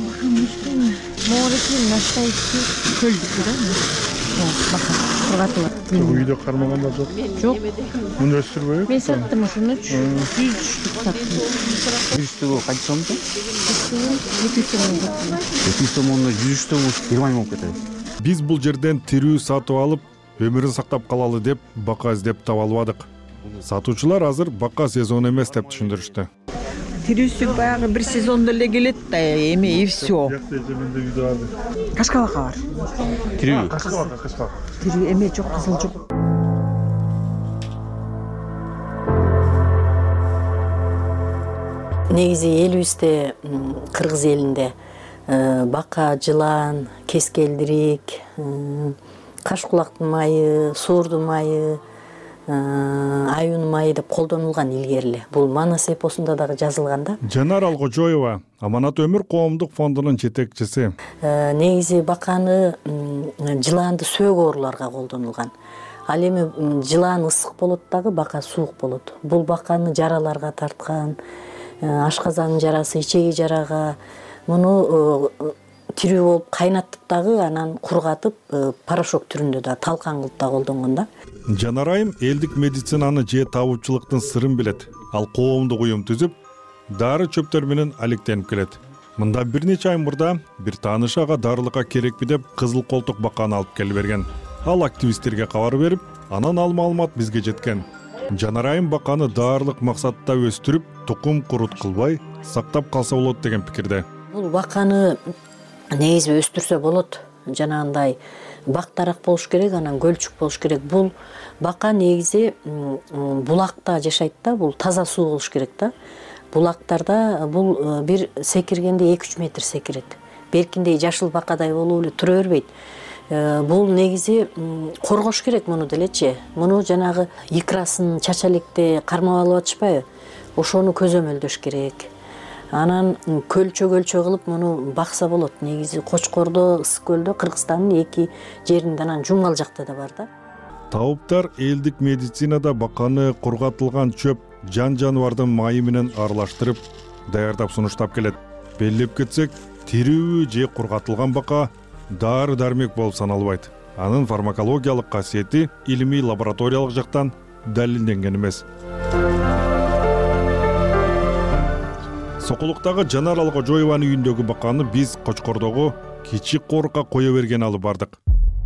Үйдө кармагандар жок. Жок. Муну өстүрбөйбү? Мен саттым ушуну 100 штук саттым. 100 штугу канча сомдо? 200 сом. 200 сомдо 100 штугу 20 болуп кетет. Биз бул жерден тирүү сатып алып, өмүрүн сактап калалы деп бака издеп таба албадык. Сатуучулар азыр бака сезон эмес деп түшүндүрүштү. Тирүүсү баягы бир сезондо эле келет да, эми и все. Кашкабака бар. Тирүү. Кашкабака. Тирүү эме жок, кызыл жок. Негизи элибизде кыргыз элинде бака, жылан, кескелдирик, каш кулактын майы, суурдун майы, аюун майы деп колдонулган илгери эле. Бул Манас эпосунда дагы жазылган да. Жанар Алгожоева Аманат өмүр коомдук фондунун жетекчиси. Негизи баканы жылаанды сөөк ооруларга колдонулган. Ал эми жылаан ысык болот дагы, бака суук болот. Бул баканы жараларга тарткан, ашказандын жарасы, ичеги жарага, муну тирүү болуп кайнатып дагы анан кургатып порошок түрүндө да талкан кылып да колдонгон да. Жанар айым элдик медицинаны же табуучулуктун сырын билет. Ал коомдук уюм түзүп, дары чөптөр менен алектенип келет. Мында бир нече ай мурда бир таанышы ага дарылыкка керекпи деп кызыл колтук баканы алып келип берген. Ал активисттерге кабар берип, анан ал маалымат бизге жеткен. Жанар айым баканы даарылык максатта өстүрүп, тукум курут кылбай сактап калса болот деген пикирде. Бул баканы негизи өстүрсө болот. Жанагындай бактаrak болуш керек, анан көлчүк болуш керек. Бул бака негизи булакта жашайт да, бул таза суу болуш керек да. Булактарда бул бир секиргенде 2-3 метр секирет. Беркиндей жашыл бакадай болуп эле тура бербейт. Бул негизи коргош керек муну делечи. Муну жанагы икрасын чача электе кармап алып атышпайбы? Ошону көзөмөлдөш керек. Анан көлчө кылып муну бакса болот. Негизи Кочкордо, Ысык көлдө, Кыргызстандын 2 жеринде, анан Жумгал жакта да бар да. Табыптар элдик медицинада баканы кургатылган чөп жан жаныбардын майы менен аралаштырып даярдап сунуштап келет. Белгилеп кетсек, тирүү же кургатылган бака дары дармек болуп саналбайт. Анын фармакологиялык касиети илимий лабораториялык жактан далилденген эмес. Сокулуктагы Жанар Алгожоеванын үйүндөгү баканы биз Кочкордогу кичик корукка кое берген алып бардык.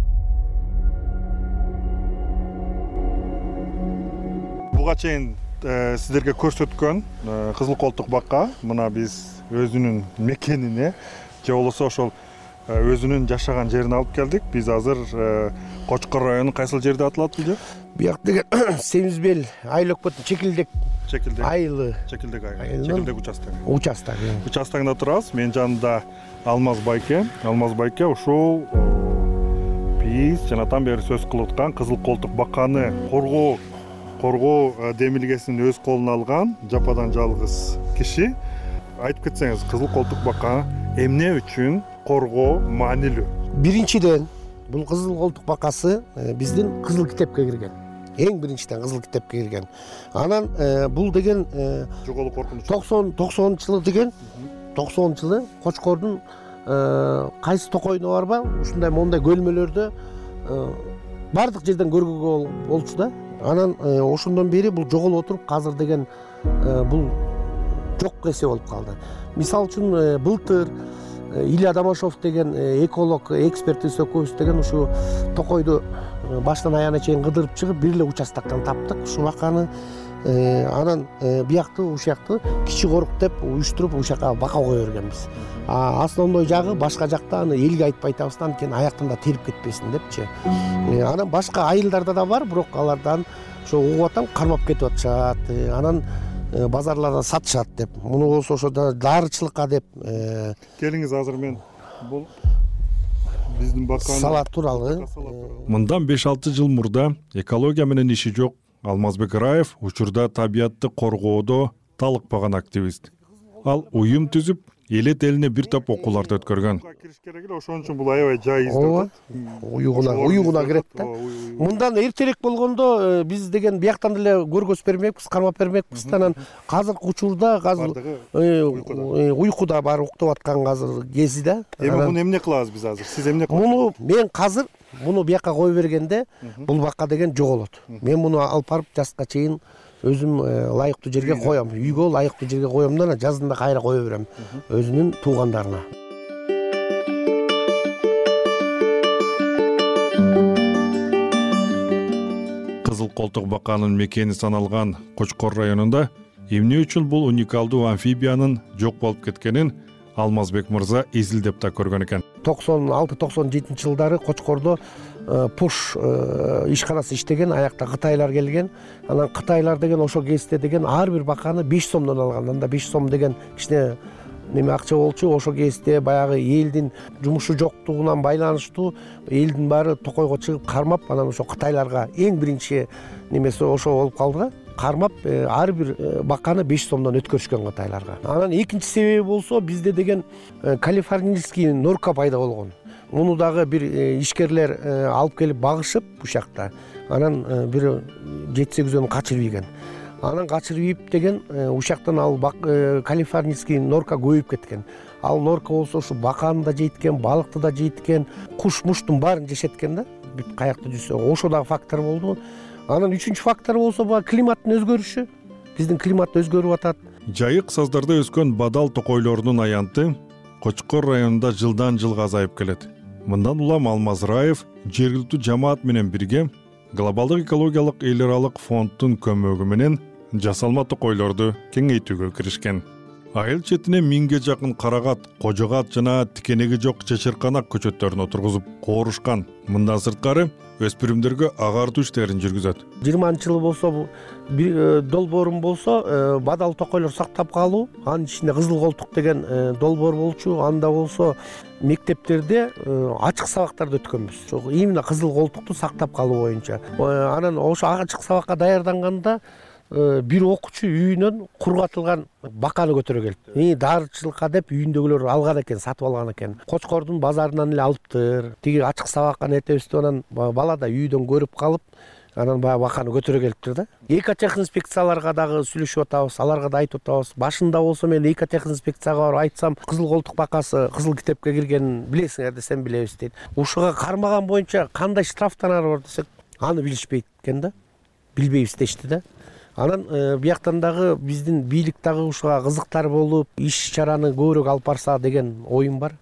Буга чейин сиздерге көрсөткөн кызыл колтук бака мына биз өзүнүн мекенине же болбосо ошол өзүнүн жашаган жерине алып келдик. Биз азыр Кочкор районунун кайсыл жерде аталат бул жер? Буяк деген Семизбел Айлөкпөттүн чекилдек айылы. Чекилдек айылы. Чекилдек участогу. Участогунда турабыз. Менин жанымда Алмаз байке. Алмаз байке ушул биз жанатан бери сөз кылып аткан кызыл колтук баканы коргоо демилгесин өз колуна алган жападан жалгыз киши. Айтып кетсеңиз, кызыл колтук бака эмне үчүн коргоо маанилүү? Биринчиден бул кызыл колтук бакасы биздин кызыл китепке кирген. Эң биринчиден кызыл китепке кирген. Анан бул деген жоголуу коркунуч 90-жылы деген 90-жылы Кочкордун кайсы токойуна барба, ушундай мондай көлмөлөрдө бардык жерден көргөгө болчу да. Анан ошондон бери бул жоголуп отуруп, азыр деген бул жок нерсе болуп калды. Мисалы үчүн былтыр Илья Дамашов деген эколог, экспертибиз экөөбүз деген ушу токойду баштан аяна чейин кыдырып чыгып бир эле участоктон таптык ушул баканы. Анан биякты, ушуякты кичи корук деп уюштуруп ушака бака кое бергенбиз. Основной жагы башка жакта аны элге айтпай атабыз, анткени аяктан да терип кетпесин депчи. Анан башка айылдарда да бар, бирок алардан ошо угуп атам кармап кетип атышат. Анан базарларда сатышат деп. Муну болсо ошо дарычылыкка деп. Келиңиз азыр мен бул биздин баканы салат тууралуу. Мындан 5-6 жыл мурда экология менен иши жок Алмазбек Раев учурда табиатты коргоодо талыкпаган активист. Ал уюм түзүп, элет элине бир топ окууларды өткөргөн. Кириш керек эле, ошон үчүн бул аябай жайыз. Ооба. Уюгуна кирет да. Мындан эртерээк болгондо биз деген бияктан деле көргөз бермекпиз, кармап бермекпиз. Анан азыркы учурда уйкуда баары уктап аткан азыр кези да. Эми муну эмне кылабыз биз азыр? Сиз эмне кыласыз? Муну мен азыр муну бияка кое бергенде бул бака деген жоголот. Мен муну алып барып жазга чейин өзүм ылайыктуу жерге коем. Үйгө ылайыктуу жерге коем да жазында кайра кое берем өзүнүн туугандарына. Кызыл колтук баканын мекени саналган Кочкор районунда эмне үчүн бул уникалдуу амфибиянын жок болуп кеткенин Алмазбек мырза изилдеп да көргөн экен. 96-97 жылдары Кочкордо пуш ишканасы иштеген, аякта кытайлар келген. Анан кытайлар деген ошо кезде деген ар бир баканы 5 сомдон алган. Анда 5 сом деген кичине неме акча болчу. Ошо кезде баягы элдин жумушу жоктугунан байланыштуу элдин баары токойго чыгып кармап, анан ошо кытайларга эң биринчи немеси ошо болуп калды. Кармап ар бир баканы 5 сомдон өткөрүшкөн кытайларга. Анан экинчи себеби болсо бизде деген калифорнийский норка пайда болгон. Муну дагы бир ишкерлер алып келип багышып ушакта. Анан бир 7-8 качырып ийген. Анан качырып ийип деген ушактан ал калифорнийский норка көбөйүп кеткен. Ал норка болсо ушу баканы да жейткен, балыкты да жейткен, куш-муштун баарын жешеткен да. Бүт каякта жүрсө, ошо дагы фактор болду. Анан үчүнчү фактор болсо бул климаттын өзгөрүшү. Биздин климат өзгөрүп атат. Жайык саздарда өскөн бадал токойлорунун аянты Кочкор районунда жылдан жылга азайып келет. Мындан улам Алмаз Раев жергиликтүү жамаат менен бирге глобалдык экологиялык эл аралык фонддун көмөгү менен жасалма токойлорду кеңейтүүгө киришкен. Айыл четине 1000ге жакын карагат, кожогат жана тикенеги жок чечирканак көчөттөрүн отургузуп коорушкан. Мындан сырткары өспүрүмдөргө агартуу иштерин жүргүзөт. 20-жылы болсо бир долбоорум болсо бадал токойлор сактап калуу, анын ичинде кызыл колтук деген долбоор болчу. Анда болсо мектептерде ачык сабактарды өткөнбүз. Именно кызыл колтукту сактап калуу боюнча. Анан ошо ачык сабакка даярданганда бир окуучу үйүнөн кургатылган баканы көтөрө келип, дарычылыкка деп үйүндөгүлөр алган экен, сатып алган экен. Кочкордун базарынан эле алыптыр. Тиги ачык сабакка нетебиз деп анан бала да үйдөн көрүп калып, анан баягы баканы көтөрө келиптир да. Экотех инспекцияларга дагы сүйлөшүп атабыз, аларга да айтып атабыз. Башында болсо мен экотех инспекцияга барып айтсам, кызыл колтук бакасы кызыл китепке киргенин билесиңер десем билебиз дейт. Ушуга кармаган боюнча кандай штрафтар бар десек, аны билишпейт экен да. Билбейбиз дешти да. Анан бияктан дагы биздин бийлик дагы ушуга кызыктар болуп, иш-чараны көбүрөөк алып барса деген оюм бар.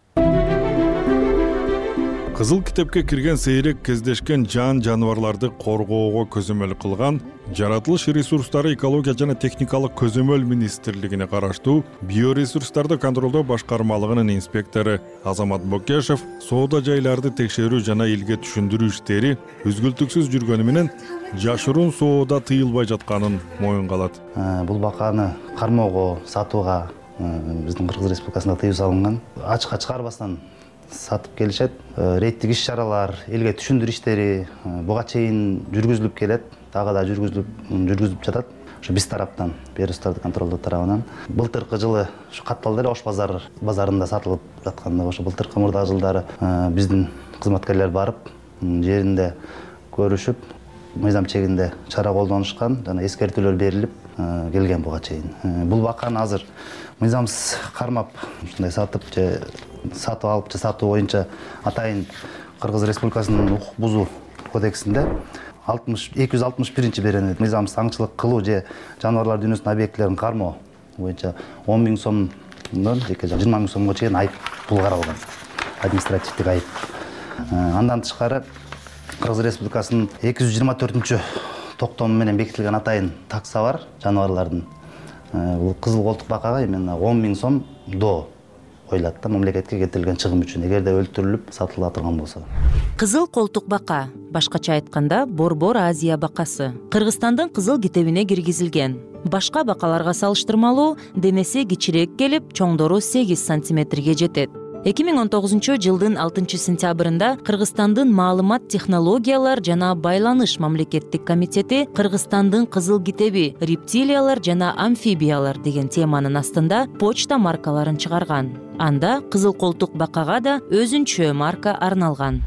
Кызыл китепке кирген сейрек кездешкен жан жаныбарларды коргоого көзөмөл кылган Жаратылыш ресурстары экология жана техникалык көзөмөл министрлигине караштуу биоресурстарды контролдоо башкармалыгынын инспектору Азамат Бокешев соода жайларды текшерүү жана элге түшүндүрүү иштери үзгүлтүксүз жүргөнү менен жашыруун соода тыйылбай жатканын моюнга алат. Бул баканы кармоого, сатууга биздин Кыргыз Республикасында тыюу салынган. Ачыкка чыгарбастан сатып келишет. Рейдтик иш-чаралар, элге түшүндүрүү иштери буга чейин жүргүзүлүп келет, дагы да жүргүзүлүп жатат. Ошо биз тараптан, биоресурстарды контролдоо тарабынан. Былтыркы жылы ушу катталды эле Ош базарында сатылып жатканда, ошо былтыркы мурдагы жылдары биздин кызматкерлер барып, жеринде көрүшүп, мыйзам чегинде чара колдонушкан, жана эскертүүлөр берилип келген буга чейин. Бул баканы азыр мыйзамсыз кармап, ушундай сатып же сатып алып же сатуу боюнча атайын Кыргыз Республикасынын укук бузуу кодексинде 261 беренет мыйзамсыз аңчылык кылуу же жаныбарлар дүйнөсүнүн объектилерин кармоо боюнча 10 000 сомдон 20 000 сомго чейин айып пул каралган. Административдик айып. Андан тышкары Кыргыз Республикасынын 224 токтому менен бекитилген атайын такса бар жаныбарлардын. Бул кызыл колтук бакага именно 10 000 сом до коюлат да мамлекетке кетирилген чыгым үчүн, эгерде өлтүрүлүп сатыла турган болсо. Кызыл колтук бака, башкача айтканда Борбор Азия бакасы, Кыргызстандын кызыл китебине киргизилген. Башка бакаларга салыштырмалуу денеси кичирээк келип, чоңдору 8 сантиметрге жетет. 2019 жылдын 6 сентябрында Кыргызстандын маалымат технологиялар жана байланыш мамлекеттик комитети Кыргызстандын кызыл китеби рептилиялар жана амфибиялар деген теманын астында почта маркаларын чыгарган. Анда кызыл колтук бакага да өзүнчө марка арналган.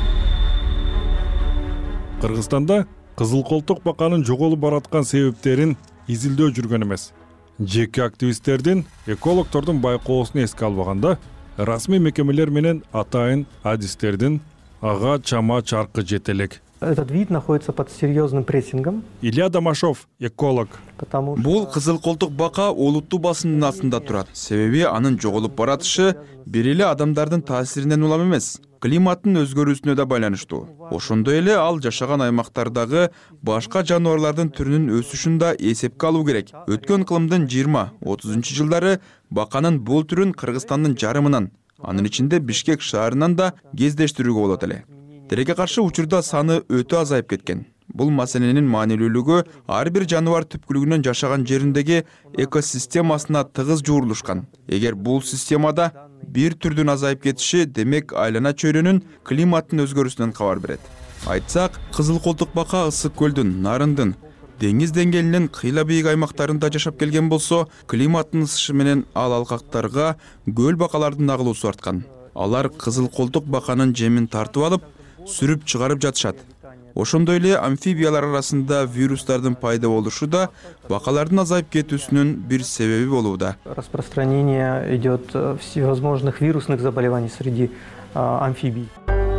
Кыргызстанда кызыл колтук баканын жоголуп бараткан себептерин изилдөө жүргөн эмес. Жеке активисттердин, экологтордун байкоосун эске албаганда, расмий мекемелер менен атайын адистердин ага чама чаркы жете элек. Этот вид находится под серьезным прессингом. Илья Домашов, эколог. Бул кызыл колтук бака олуттуу басымдын астында турат. Себеби анын жоголуп баратышы бир эле адамдардын таасиринен улам эмес, климаттын өзгөрүүсүнө да байланыштуу. Ошондой эле ал жашаган аймактардагы башка жаныбарлардын түрүнүн өсүшүн да эсепке алуу керек. Өткөн кылымдын 20-30 жылдары баканын бул түрүн Кыргызстандын жарымынан, анын ичинде Бишкек шаарынан да кездештирүүгө болот эле. Тилекке каршы учурда саны өтө азайып кеткен. Бул маселенин маанилүүлүгү ар бир жаныбар түпкүлүгүнөн жашаган жериндеги экосистемасына тыгыз жуурулушкан. Эгер бул системада бир түрдүн азайып кетиши, демек айлана чөйрөнүн климаттын өзгөрүүсүнөн кабар берет. Айтсак, кызыл колтук бака ысык көлдүн, нарындын, деңиз деңгээлинин кыйла бийик аймактарында жашап келген болсо, климаттын ысышы менен ал алкактарга көл бакалардын агылуусу арткан. Алар кызыл колтук баканын жемин тартып алып, сүрүп чыгарып жатышат. Ошондой эле амфибиялар арасында вирустардын пайда болушу да бакалардын азайып кетүүсүнүн бир себеби болууда. Распространение идет всевозможных вирусных заболеваний среди амфибий.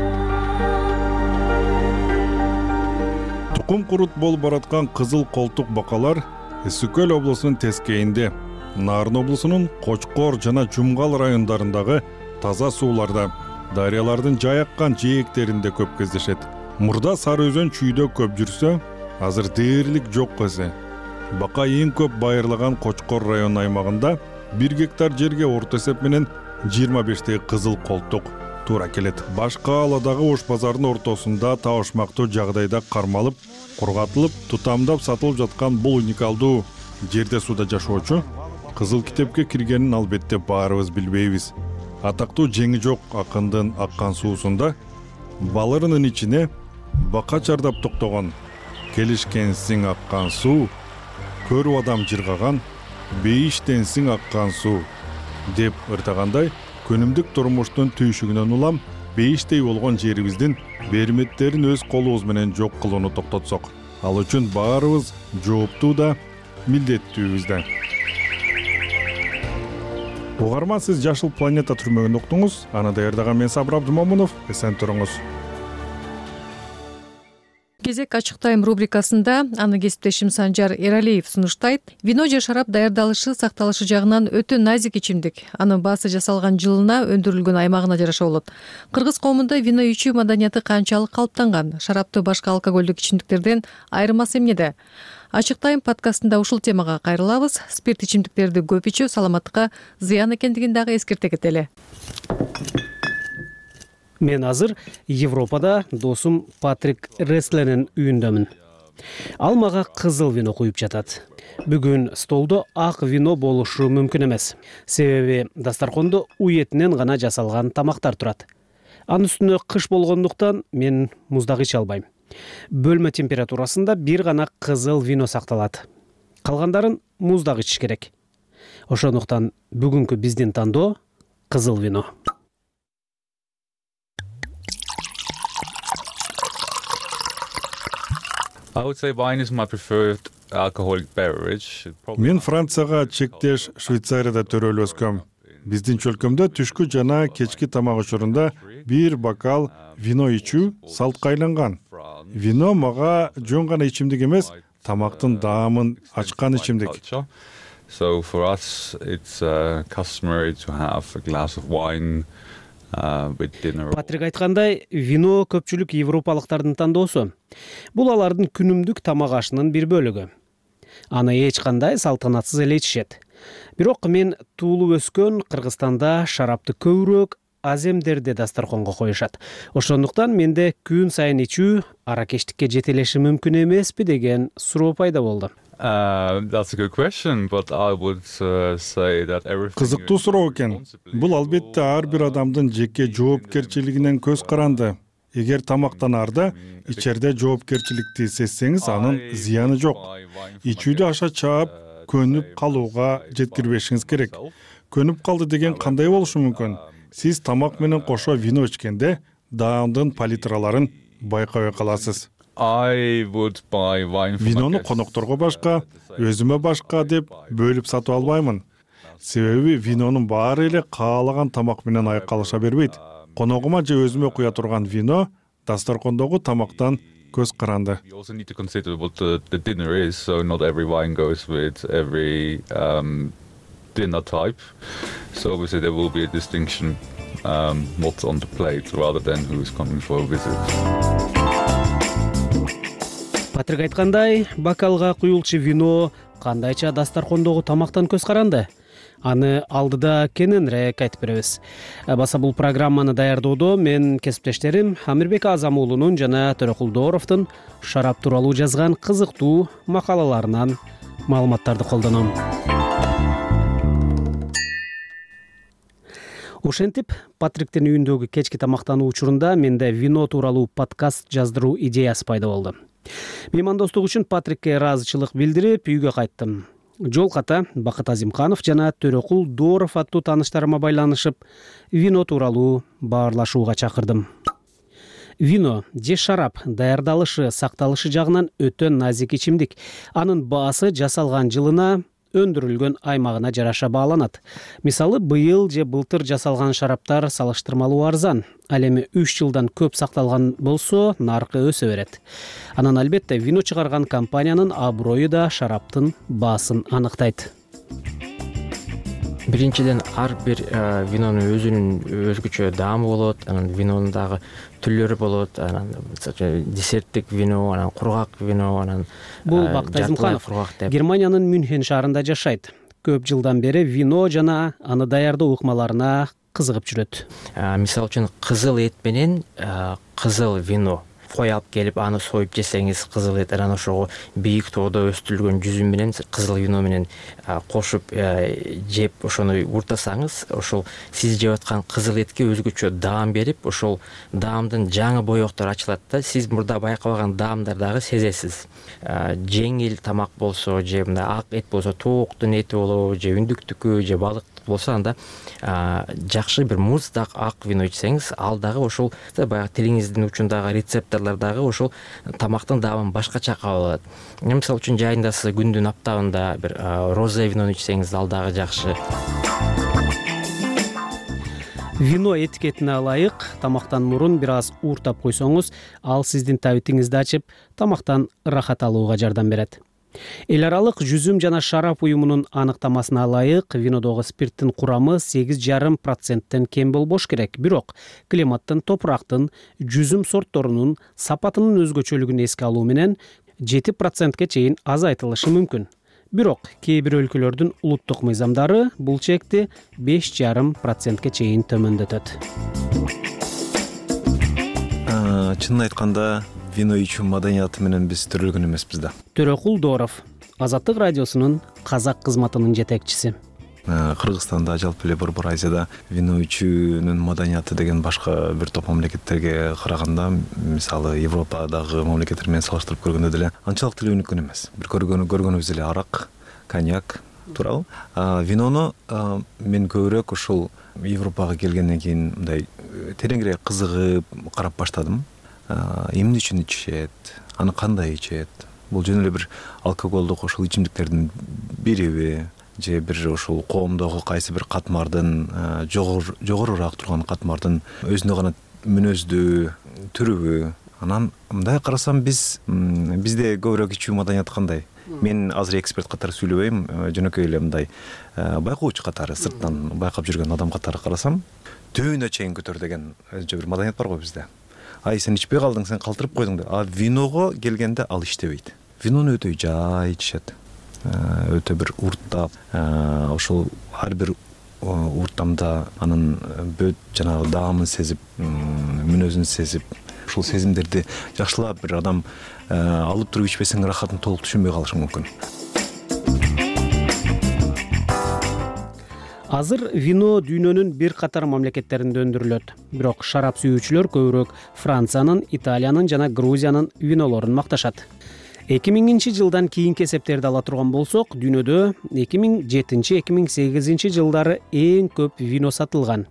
Тукум курут болуп бараткан кызыл колтук бакалар Ысык-Көл облусунун тескейинде, Нарын облусунун Кочкор жана Жумгал райондорундагы таза сууларда, дарыялардын жайаккан жээктеринде көп кездешет. Мурда Сары Өзөн чүйдө көп жүрсө, азыр дээрлик жок эсе. Бака эң көп байырлаган Кочкор район аймагында 1 гектар жерге орто эсеп менен 25 кызыл колтук туура келет. Башка ааладагы ош базардын ортосунда табышмактуу жагдайда кармалып, кургатылып, тутамдап сатылып жаткан бул уникалдуу жерде сууда жашоочу кызыл китепке киргенин албетте баарыбыз билбейбиз. Атактуу жеңи жок акындын аккан суусунда балырынын ичине бака чардап токтогон, келишкенсиң аккан суу, көрүп адам жыргаган, бейиштенсиң аккан суу деп ыртагандай, күнүмдүк турмуштун түйшүгүнөн улам бейиштей болгон жерибиздин берметтерин өз колубуз менен жок кылууну токтотсок, ал үчүн баарыбыз жооптуу да, милдеттүүбүз да. Угарман, сиз Жашыл планета түрмөгүн уктуңуз. Аны даярдаган мен Сабыр Абдымомунов. Эсен туруңуз. Кезек ачык тайм рубрикасында аны кесиптешим Санжар Эралиев сунуштайт. Вино же шарап даярдалышы, сакталышы жагынан өтө назик ичимдик. Анын баасы жасалган жылына, өндүрүлгөн аймагына жараша болот. Кыргыз коомунда вино ичүү маданияты канчалык калыптанган? Шарапты башка алкоголдук ичимдиктерден айырмасы эмнеде? Ачык тайм подкастында ушул темага кайрылабыз. Спирт ичимдиктерди көп ичүү саламаттыкка зыян экендигин дагы эскерте кетели. Мен азыр Европада досум Патрик Ресленин үйүндөмүн. Ал мага кызыл вино куюп жатат. Бүгүн столдо ак вино болушу мүмкүн эмес. Себеби дастаркондо уетинен гана жасалган тамактар турат. Анын үстүнө кыш болгондуктан мен муздак иче албайм. Бөлмө температурасында бир гана кызыл вино сакталат. Калгандарын муздак ичиш керек. Ошондуктан бүгүнкү биздин тандоо кызыл вино. Мен Францияга чектеш Швейцарияда төрөлүп өскөм. Биздин чөлкөмдө түшкү жана кечки тамак учурунда бир бокал вино ичүү салтка айланган. Вино мага жөн гана ичимдик эмес, тамактын даамын ачкан ичимдик. So for us it's customary to have a glass of wine with dinner. Патрик айткандай, вино көпчүлүк европалыктардын тандоосу. Бул алардын күнүмдүк тамак ашынын бир бөлүгү. Аны эч кандай салтанатсыз эле ичишет. Бирок мен туулуп өскөн Кыргызстанда шарапты көбүрөөк аземдерде дастарконго коюшат. Ошондуктан менде күн сайын ичүү аракештикке жетелеши мүмкүн эмеспи деген суроо пайда болду. That's a good question, but I would say that everything. Кызыктуу суроо экен. Бул албетте ар бир адамдын жеке жоопкерчилигинен көз каранды. Эгер тамактанаарда ичерде жоопкерчиликти сезсеңиз, анын зыяны жок. Ичүүдө аша чаап, көнүп калууга жеткирбешиңиз керек. Көнүп калды деген кандай болушу мүмкүн? Сиз тамак менен кошо вино ичкенде даамдын палитраларын байкабай каласыз. I would buy wine for Винону конокторго башка, өзүмө башка деп бөлүп сатып албаймын. Себеби винонун баары эле каалаган тамак менен айкалыша бербейт. Коногума же өзүмө куя турган вино дасторкондогу тамактан көз каранды. You also need to consider what the dinner is, so not every wine goes with every dinner type. So obviously there will be a distinction what's on the plate rather than who's coming for a visit. Патрик айткандай, бокалга куюлчу вино кандайча дасторкондогу тамактан көз каранды? Аны алдыда кененирээк айтып беребиз. Баса бул программаны даярдоодо мен кесиптештерим Амирбек Азам уулунун жана Төрөкул Дооровдун шарап тууралуу жазган кызыктуу макалаларынан маалыматтарды колдоном. Ошентип, Патриктин үйүндөгү кечки тамактануу учурунда менде вино тууралуу подкаст жаздыруу идеясы пайда болду. Меймандостук үчүн Патрикке ыраазычылык билдирип, үйгө кайттым. Жол ката Бакыт Азимканов жана Төрөкул Дооров аттуу тааныштарыма байланышып, вино тууралуу баарлашууга чакырдым. Вино же шарап даярдалышы, сакталышы жагынан өтө назик ичимдик. Анын баасы жасалган жылына, өндүрүлгөн аймагына жараша бааланат. Мисалы, быйыл же былтыр жасалган шараптар салыштырмалуу арзан. Ал эми 3 жылдан көп сакталган болсо, наркы өсө берет. Анан албетте вино чыгарган компаниянын аброю да шараптын баасын аныктайт. Биринчиден ар бир винонун өзүнүн өзгөчө даамы болот, анан винонун дагы түрлөрү болот, анан десерттик вино, анан кургак вино, анан бул Бакыт Азимканов Германиянын Мюнхен шаарында жашайт. Көп жылдан бери вино жана аны даярдоо ыкмаларына кызыгып жүрөт. Мисалы үчүн кызыл эт менен кызыл вино кой алып келип аны союп жесеңиз, кызыл эт анан ошого бийик тоодо өстүрүлгөн жүзүм менен кызыл вино менен кошуп жеп ошону уртасаңыз, ошол сиз жеп аткан кызыл этке өзгөчө даам берип, ошол даамдын жаңы боёктор ачылат да, сиз мурда байкабаган даамдар дагы сезесиз. Жеңил тамак болсо, же мындай ак эт болсо, тооктун эти болобу, же үндүктүкү, же балык болсо, анда жакшы бир муздак ак вино ичсеңиз, ал дагы ошол баягы тилиңиздин учундагы рецепторлор дагы ошол тамактын даамын башкача кабыл алат. Мисалы үчүн жайында сиз күндүн аптабында бир розе винону ичсеңиз, ал дагы жакшы. Вино этикетине ылайык тамактан мурун бир аз ууртап койсоңуз, ал сиздин табитиңизди ачып, тамактан ырахат алууга жардам берет. Эл аралык жүзүм жана шарап уюмунун аныктамасына ылайык винодогу спирттин курамы 8,5%тен кем болбош керек. Бирок климаттын, топурактын, жүзүм сортторунун сапатынын өзгөчөлүгүн эске алуу менен 7%ке чейин азайтылышы мүмкүн. Бирок кээ бир өлкөлөрдүн улуттук мыйзамдары бул чекти 5,5%ке чейин төмөндөтөт. Чынын айтканда, вино ичүү маданияты менен биз төрөлгөн эмеспиз да. Төрөкул Дооров, Азаттык радиосунун казак кызматынын жетекчиси. Кыргызстанда, жалпы эле Борбор Азияда вино ичүүнүн маданияты деген башка бир топ мамлекеттерге караганда, мисалы Европадагы мамлекеттер менен салыштырып көргөндө деле анчалык деле өнүккөн эмес. Бир көргөнүбүз эле арак, коньяк тууралуу. Винону мен көбүрөөк ушул Европага келгенден кийин мындай тереңирээк кызыгып карап баштадым. Эмне үчүн ичишет, аны кандай ичет? Бул жөн эле бир алкоголдук ошол ичимдиктердин бириби, же бир ошол коомдогу кайсы бир катмардын жогорураак турган катмардын өзүнө гана мүнөздүү түрүбү? Анан мындай карасам бизде көбүрөөк ичүү маданияты кандай? Мен азыр эксперт катары сүйлөбөйм, жөнөкөй эле мындай байкоочу катары, сырттан байкап жүргөн адам катары карасам, төбүнө чейин көтөр деген бир маданият бар го бизде. Ай, сен ичпей калдың, сен калтырып койдуң деп. А виного келгенде ал иштебейт. Винону өтө жай ичишет. Өтө бир урттап, ошол ар бир урттамда анын бөт жанагы даамын сезип, мүнөзүн сезип, ушул сезимдерди жакшылап бир адам алып туруп ичпесең рахатын толук түшүнбөй калышы мүмкүн. Азыр вино дүйнөнүн бир катар мамлекеттеринде өндүрүлөт. Бирок шарап сүйүүчүлөр көбүрөөк Франциянын, Италиянын жана Грузиянын винолорун макташат. 2000 жылдан кийинки эсептерди ала турган болсок, дүйнөдө 2007-2008 жылдары эң көп вино сатылган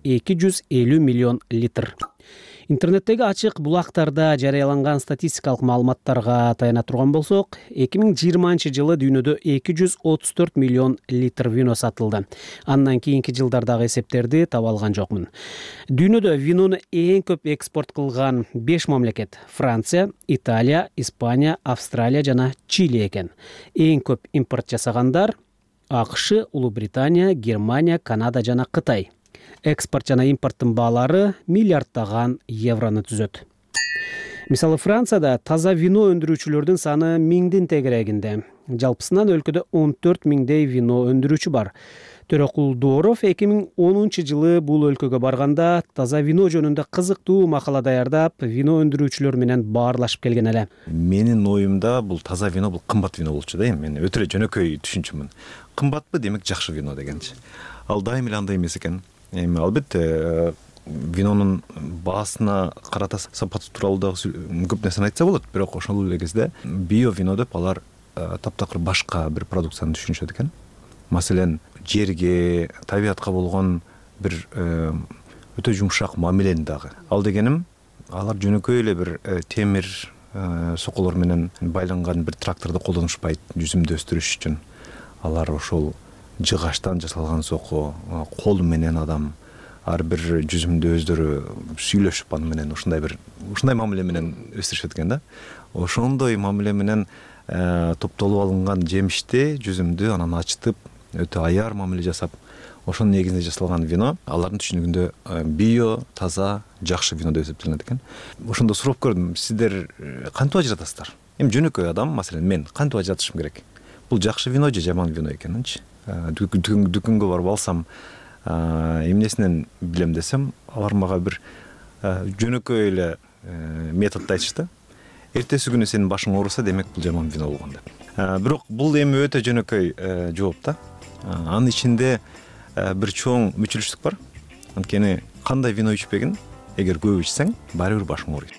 250 миллион литр. Интернеттеги ачык булактарда жарыяланган статистикалык маалыматтарга таяна турган болсок, 2020 жылы дүйнөдө 234 миллион литр вино сатылды. Андан кийинки жылдардагы эсептерди таба алган жокмун. Дүйнөдө винону эң көп экспорт кылган 5 мамлекет — Франция, Италия, Испания, Австралия жана Чили экен. Эң көп импорт жасагандар АКШ, Улуу Британия, Германия, Канада жана Кытай. Экспорт жана импорттун баалары миллиарддаган еврону түзөт. Мисалы Францияда таза вино өндүрүүчүлөрдүн саны 1000дин тегерегинде. Жалпысынан өлкөдө 14 миңдей вино өндүрүүчү бар. Төрөкул Дооров 2010 жылы бул өлкөгө барганда таза вино жөнүндө кызыктуу макала даярдап, вино өндүрүүчүлөр менен баарлашып келген эле. Менин оюмда бул таза вино бул кымбат вино болчу да, мен өтө эле жөнөкөй түшүнчүмүн. Кымбатпы демек жакшы вино дегенчи. Ал дайым эле андай эмес экен. Албетте винонун баасына карата сапаты тууралуу дагы көп нерсени айтса болот, бирок ошол эле кезде био вино деп алар таптакыр башка бир продукцияны түшүнүшөт экен. Маселен, жерге, табиятка болгон бир өтө жумшак мамилени дагы. Ал дегеним, алар жөнөкөй эле бир темир соколор менен байланган бир тракторду колдонушпайт жүзүмдү өстүрүш үчүн. Алар ошол жыгачтан жасалган соко, кол менен адам ар бир жүзүмдү өздөрү сүйлөшүп аны менен ушундай мамиле менен өстүрүшөт экен да. Ошондой мамиле менен топтолуп алынган жемишти, жүзүмдү анан ачтып, өтө аяр мамиле жасап, ошонун негизинде жасалган вино алардын түшүнүгүндө био, таза, жакшы вино деп эсептелет экен. Ошондо сурап көрдүм, сиздер кантип ажыратасыздар? Эми жөнөкөй адам, маселен мен кантип ажыратышым керек? Бул жакшы вино же жаман вино экенинчи? Дүкөнгө барып алсам, эмнесинен билем десем, алар мага бир жөнөкөй эле методду айтышты. Эртеси күнү сенин башың ооруса, демек бул жаман вино болгон деп. Бирок бул эми өтө жөнөкөй жооп да. Анын ичинде бир чоң мүчүлүштүк бар. Анткени кандай вино ичпегин, эгер көп ичсең, баары бир башың ооруйт.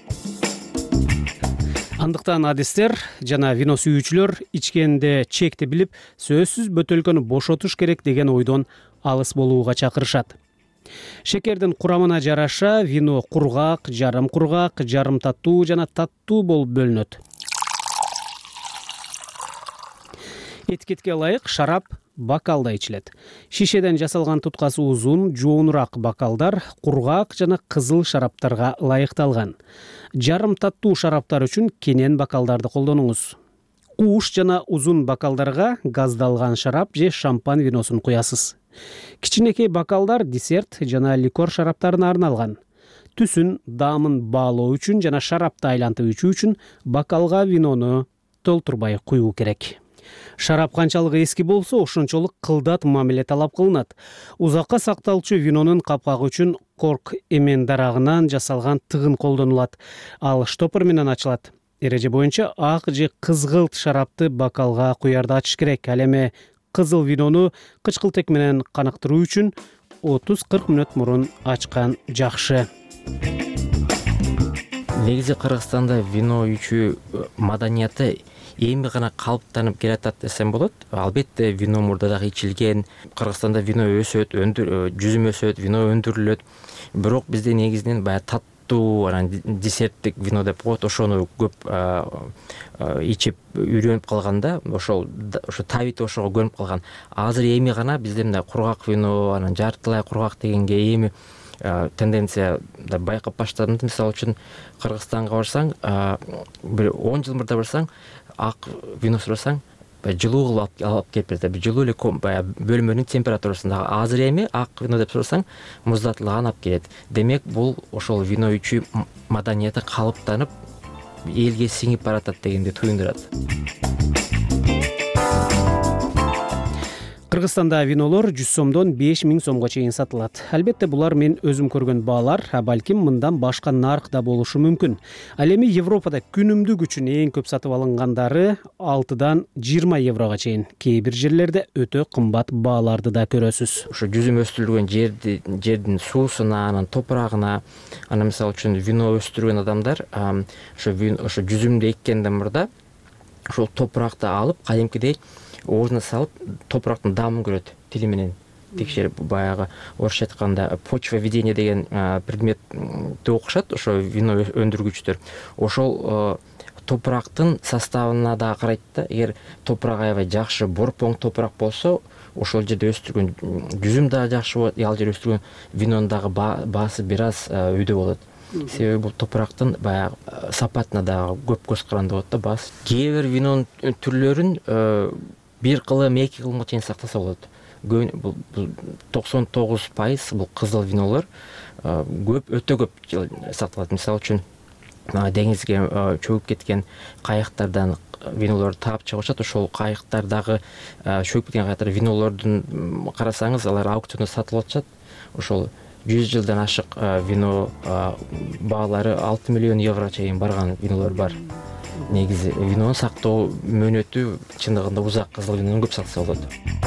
Андыктан адистер жана вино сүйүүчүлөр ичкенде чекти билип, сөзсүз бөтөлкөнү бошотуш керек деген ойдон алыс болууга чакырышат. Шекердин курамына жараша вино кургак, жарым таттуу жана таттуу болуп бөлүнөт. Этикетке ылайык шарап бокалда ичилет. Шишеден жасалган туткасы узун, жоонураак бокалдар кургак жана кызыл шараптарга ылайыкталган. Жарым таттуу шараптар үчүн кенен бокалдарды колдонуңуз. Кууш жана узун бокалдарга газдалган шарап же шампан виносун куясыз. Кичинекей бокалдар десерт жана ликер шараптарына арналган. Түсүн, даамын баалоо үчүн жана шарапты айлантып ичүү үчүн бокалга винону толтурбай куюу керек. Шарап канчалык эски болсо, ошончолук кылдат мамиле талап кылынат. Узакка сакталчу винонун капкагы үчүн корк эмен дарагынан жасалган тыгын колдонулат. Ал штопор менен ачылат. Эреже боюнча ак же кызгылт шарапты бокалга куярда ачыш керек. Ал эми кызыл винону кычкылтек менен каныктыруу үчүн 30-40 мүнөт мурун ачкан жакшы. Негизи Кыргызстанда вино ичүү маданияты эми гана калыптанып келатат десем болот. Албетте вино мурда дагы ичилген. Кыргызстанда вино өсөт, жүзүм өсөт, вино өндүрүлөт. Бирок бизде негизинен баягы таттуу, анан десерттик вино деп коет, ошону көп ичип үйрөнүп калганда, ошо табити ошого көнүп калган. Азыр эми гана бизде мындай кургак вино, анан жартылай кургак дегенге эми тенденция байкап баштадым. Мисалы үчүн Кыргызстанга барсаң, бир 10 жыл мурда барсаң, ак вино сурасаң, жылуу алып келип берет. Бир жылуу эле бөлмөнүн температурасындагы. Азыр эми ак вино деп сурасаң, муздатылган алып келет. Демек, бул ошол вино ичүү маданияты калыптанып, элге сиңип баратат дегенди туюндурат. Кыргызстанда винолор 100 сомдон 5000 сомго чейин сатылат. Албетте булар мен өзүм көргөн баалар, балким мындан башка нарк да болушу мүмкүн. Ал эми Европада күнүмдүк үчүн эң көп сатып алынгандары 6-дан 20 еврого чейин. Кээ бир жерлерде өтө кымбат бааларды да көрөсүз. Ошо жүзүм өстүрүлгөн жердин суусуна, анын топурагына, ана мисалы үчүн вино өстүргөн адамдар ошо жүзүмдү эккенден мурда ошол топуракты алып кадимкидей оозуна салып топурактын даамын көрөт тили менен текшерип, баягы орусча айтканда почвоведение деген предметти окушат ошо вино өндүргүчтөр. Ошол топурактын составына да карайт да. Эгер топурак аябай жакшы борпоң топурак болсо, ошол жерде өстүргөн жүзүм да жакшы болот, ал жерде өстүргөн винонун дагы баасы бир аз үйдө болот. Себеби бул топурактын баягы сапатына дагы көп көз каранды болот да баасы. Кээ бир винонун түрлөрүн 1 кылым, 2 кылымга чейин сактаса болот. Бул 99% бул кызыл винолор өтө көп сакталат. Мисалы үчүн деңизге чөгүп кеткен кайыктардан винолорду таап чыгышат. Ошол кайыктардагы чөгүп кеткен кайыктар винолордун карасаңыз, алар аукциондо сатылып атышат. Ошол 100 жылдан ашык вино баалары 6 миллион евро чейин барган винолор бар. Негизи винону сактоо мөөнөтү чындыгында узак, кызыл винонун көп сатса болот.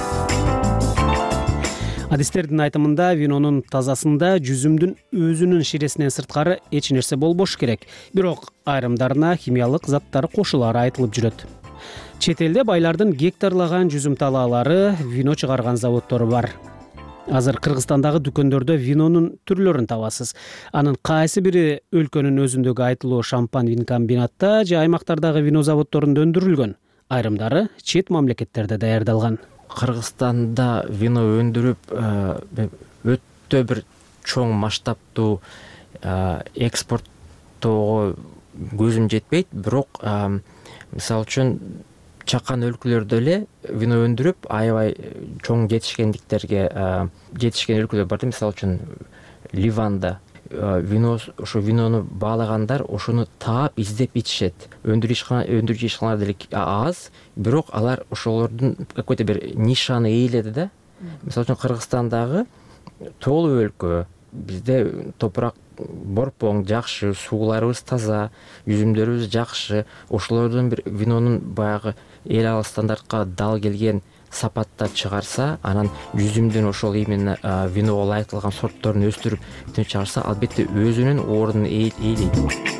Адистердин айтымында винонун тазасында жүзүмдүн өзүнүн ширесинен сырткары эч нерсе болбош керек. Бирок айрымдарына химиялык заттар кошулары айтылып жүрөт. Чет элде байлардын гектарлаган жүзүм талаалары, вино чыгарган заводдору бар. Азыр Кыргызстандагы дүкөндөрдө винонун түрлөрүн табасыз. Анын кайсы бири өлкөнүн өзүндөгү айтылуу шампан винкомбинатта же аймактардагы вино заводдорунда өндүрүлгөн. Айрымдары чет мамлекеттерде даярдалган. Кыргызстанда вино өндүрүп өтө бир чоң масштабтуу экспорттоого көзүм жетпейт, бирок мисалы үчүн чакан өлкөлөрдө эле вино өндүрүп аябай чоң жетишкен өлкөлөр бар. Мисалы үчүн Ливанда ошо винону баалагандар ошону таап издеп ичишет. Өндүрүүчү ишканалар деле аз, бирок алар ошолордун какой-то бир нишаны ээледи да. Мисалы үчүн Кыргызстандагы тоолуу өлкө, бизде топурак борпоң жакшы, сууларыбыз таза, жүзүмдөрүбүз жакшы. Ошолордун бир винонун баягы эл аралык стандартка дал келген сапатта чыгарса, анан жүзүмдүн ошол именно виного ылайыкталган сортторун өстүрүп чыгарса, албетте өзүнүн ордун ээлейт.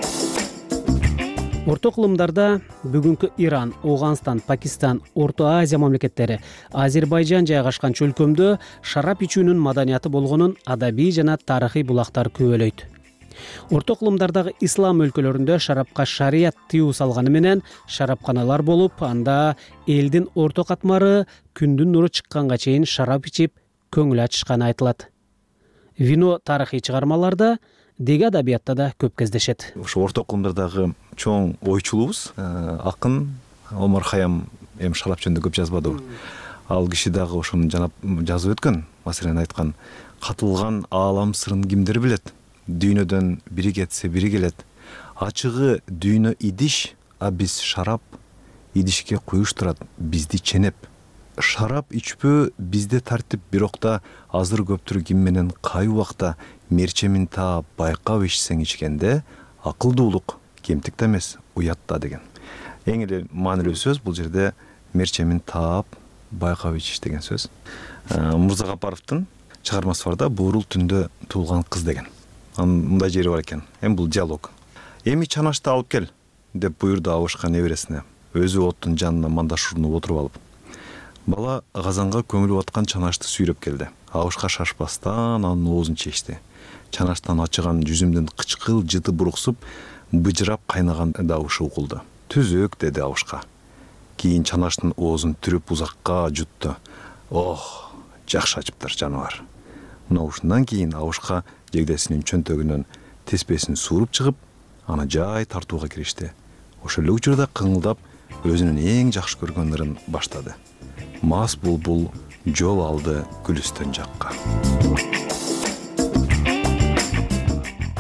Орто кылымдарда бүгүнкү Иран, Ооганстан, Пакистан, Орто Азия мамлекеттери, Азербайжан жайгашкан чөлкөмдө шарап ичүүнүн маданияты болгонун адабий жана тарыхый булактар күбөлөйт. Орто кылымдардагы ислам өлкөлөрүндө шарапка шарият тыюу салганы менен шарапканалар болуп, анда элдин орто катмары күндүн нуру чыкканга чейин шарап ичип көңүл ачышканы айтылат. Вино тарыхый чыгармаларда, деги адабиятта да көп кездешет. Ошо орто кылымдардагы чоң ойчулубуз, акын Омар Хаям эми шарап жөнүндө көп жазбадыбы. Ал киши дагы ошону жазып өткөн. Маселен айткан, катылган аалам сырын кимдер билет? Дүйнөдөн бири кетсе бири келет. Ачыгы дүйнө идиш, а биз шарап. Идишке куюш турат, бизди ченеп. Шарап ичпөө бизде тартип, бирок да азыр көптүр ким менен кай убакта мерчемин таап байкап ичсең ичкенде акылдуулук кемтикте эмес, уятта деген. Эң эле маанилүү сөз бул жерде мерчемин таап байкап ичиш деген сөз. Мурзагапаровдун чыгармасы бар да, буурул түндө туулган кыз деген. Анын мындай жери бар экен. Эми бул диалог. Эми чанашты алып кел деп буйрду абышка небересине. Өзү оттун жанына мандашуурунуп отуруп алып. Бала казанга көмүлүп аткан чанашты сүйрөп келди. Абышка шашпастан анын оозун чечти. Чанаштан ачыган жүзүмдүн кычкыл жыты буруксуп, быжырап кайнаган дауышы угулду. Түзөк деди абышка. Кийин чанаштын оозун түрүп узакка жутту. Ох, жакшы ачыптыр жаныбар. Мына ушундан кийин абышка жегдесинин чөнтөгүнөн теспесин сууруп чыгып, аны жай тартууга киришти. Ошол эле учурда кыңылдап өзүнүн эң жакшы көргөн ырын баштады. Мас булбул жол алды Гүлүстөн жакка.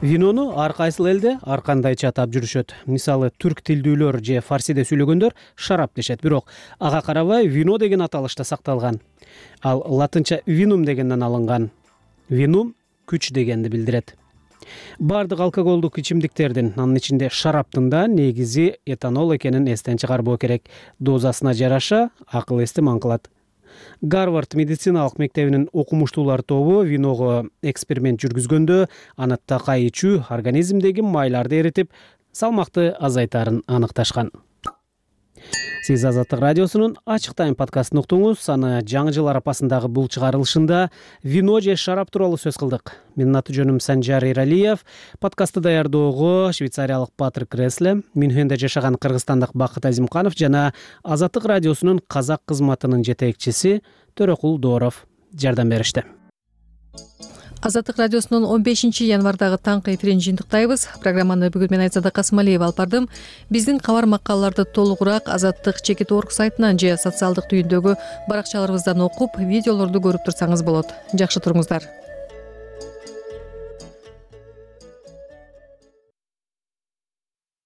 винону ар кайсыл элде ар кандайча атап жүрүшөт. Мисалы түрк тилдүүлөр же фарсиде сүйлөгөндөр шарап дешет, бирок ага карабай вино деген аталышта сакталган. Ал латынча винум дегенден алынган. Винум күч дегенди билдирет. Бардык алкоголдук ичимдиктердин, анын ичинде шараптын да негизи этанол экенин эстен чыгарбоо керек. Дозасына жараша акыл эстим аңкылат. Гарвард медициналык мектебинин окумуштуулар тобу виного эксперимент жүргүзгөндө аны такай ичүү организмдеги майларды эритип, салмакты азайтарын аныкташкан. Сиз Азаттык радиосунун Ачык Тайм подкастын уктуңуз. Аны жаңы жыл арапасындагы бул чыгарылышында вино же шарап тууралуу сөз кылдык. Менин аты жөнүм Санжар Иралиев. Подкастты даярдоого швейцариялык Патрик Ресле, Мюнхенде жашаган кыргызстандык Бакыт Азимканов жана Азаттык радиосунун казак кызматынын жетекчиси Төрөкул Дооров жардам беришти. Азаттык радиосунун 15 январдагы таңкы эфирин жыйынтыктайбыз. Программаны бүгүн мен Айзада Касымалиева алып бардым. Биздин кабар макалаларды толугураак azattik.org сайтынан же социалдык түйүндөгү баракчаларыбыздан окуп, видеолорду көрүп турсаңыз болот. Жакшы туруңуздар.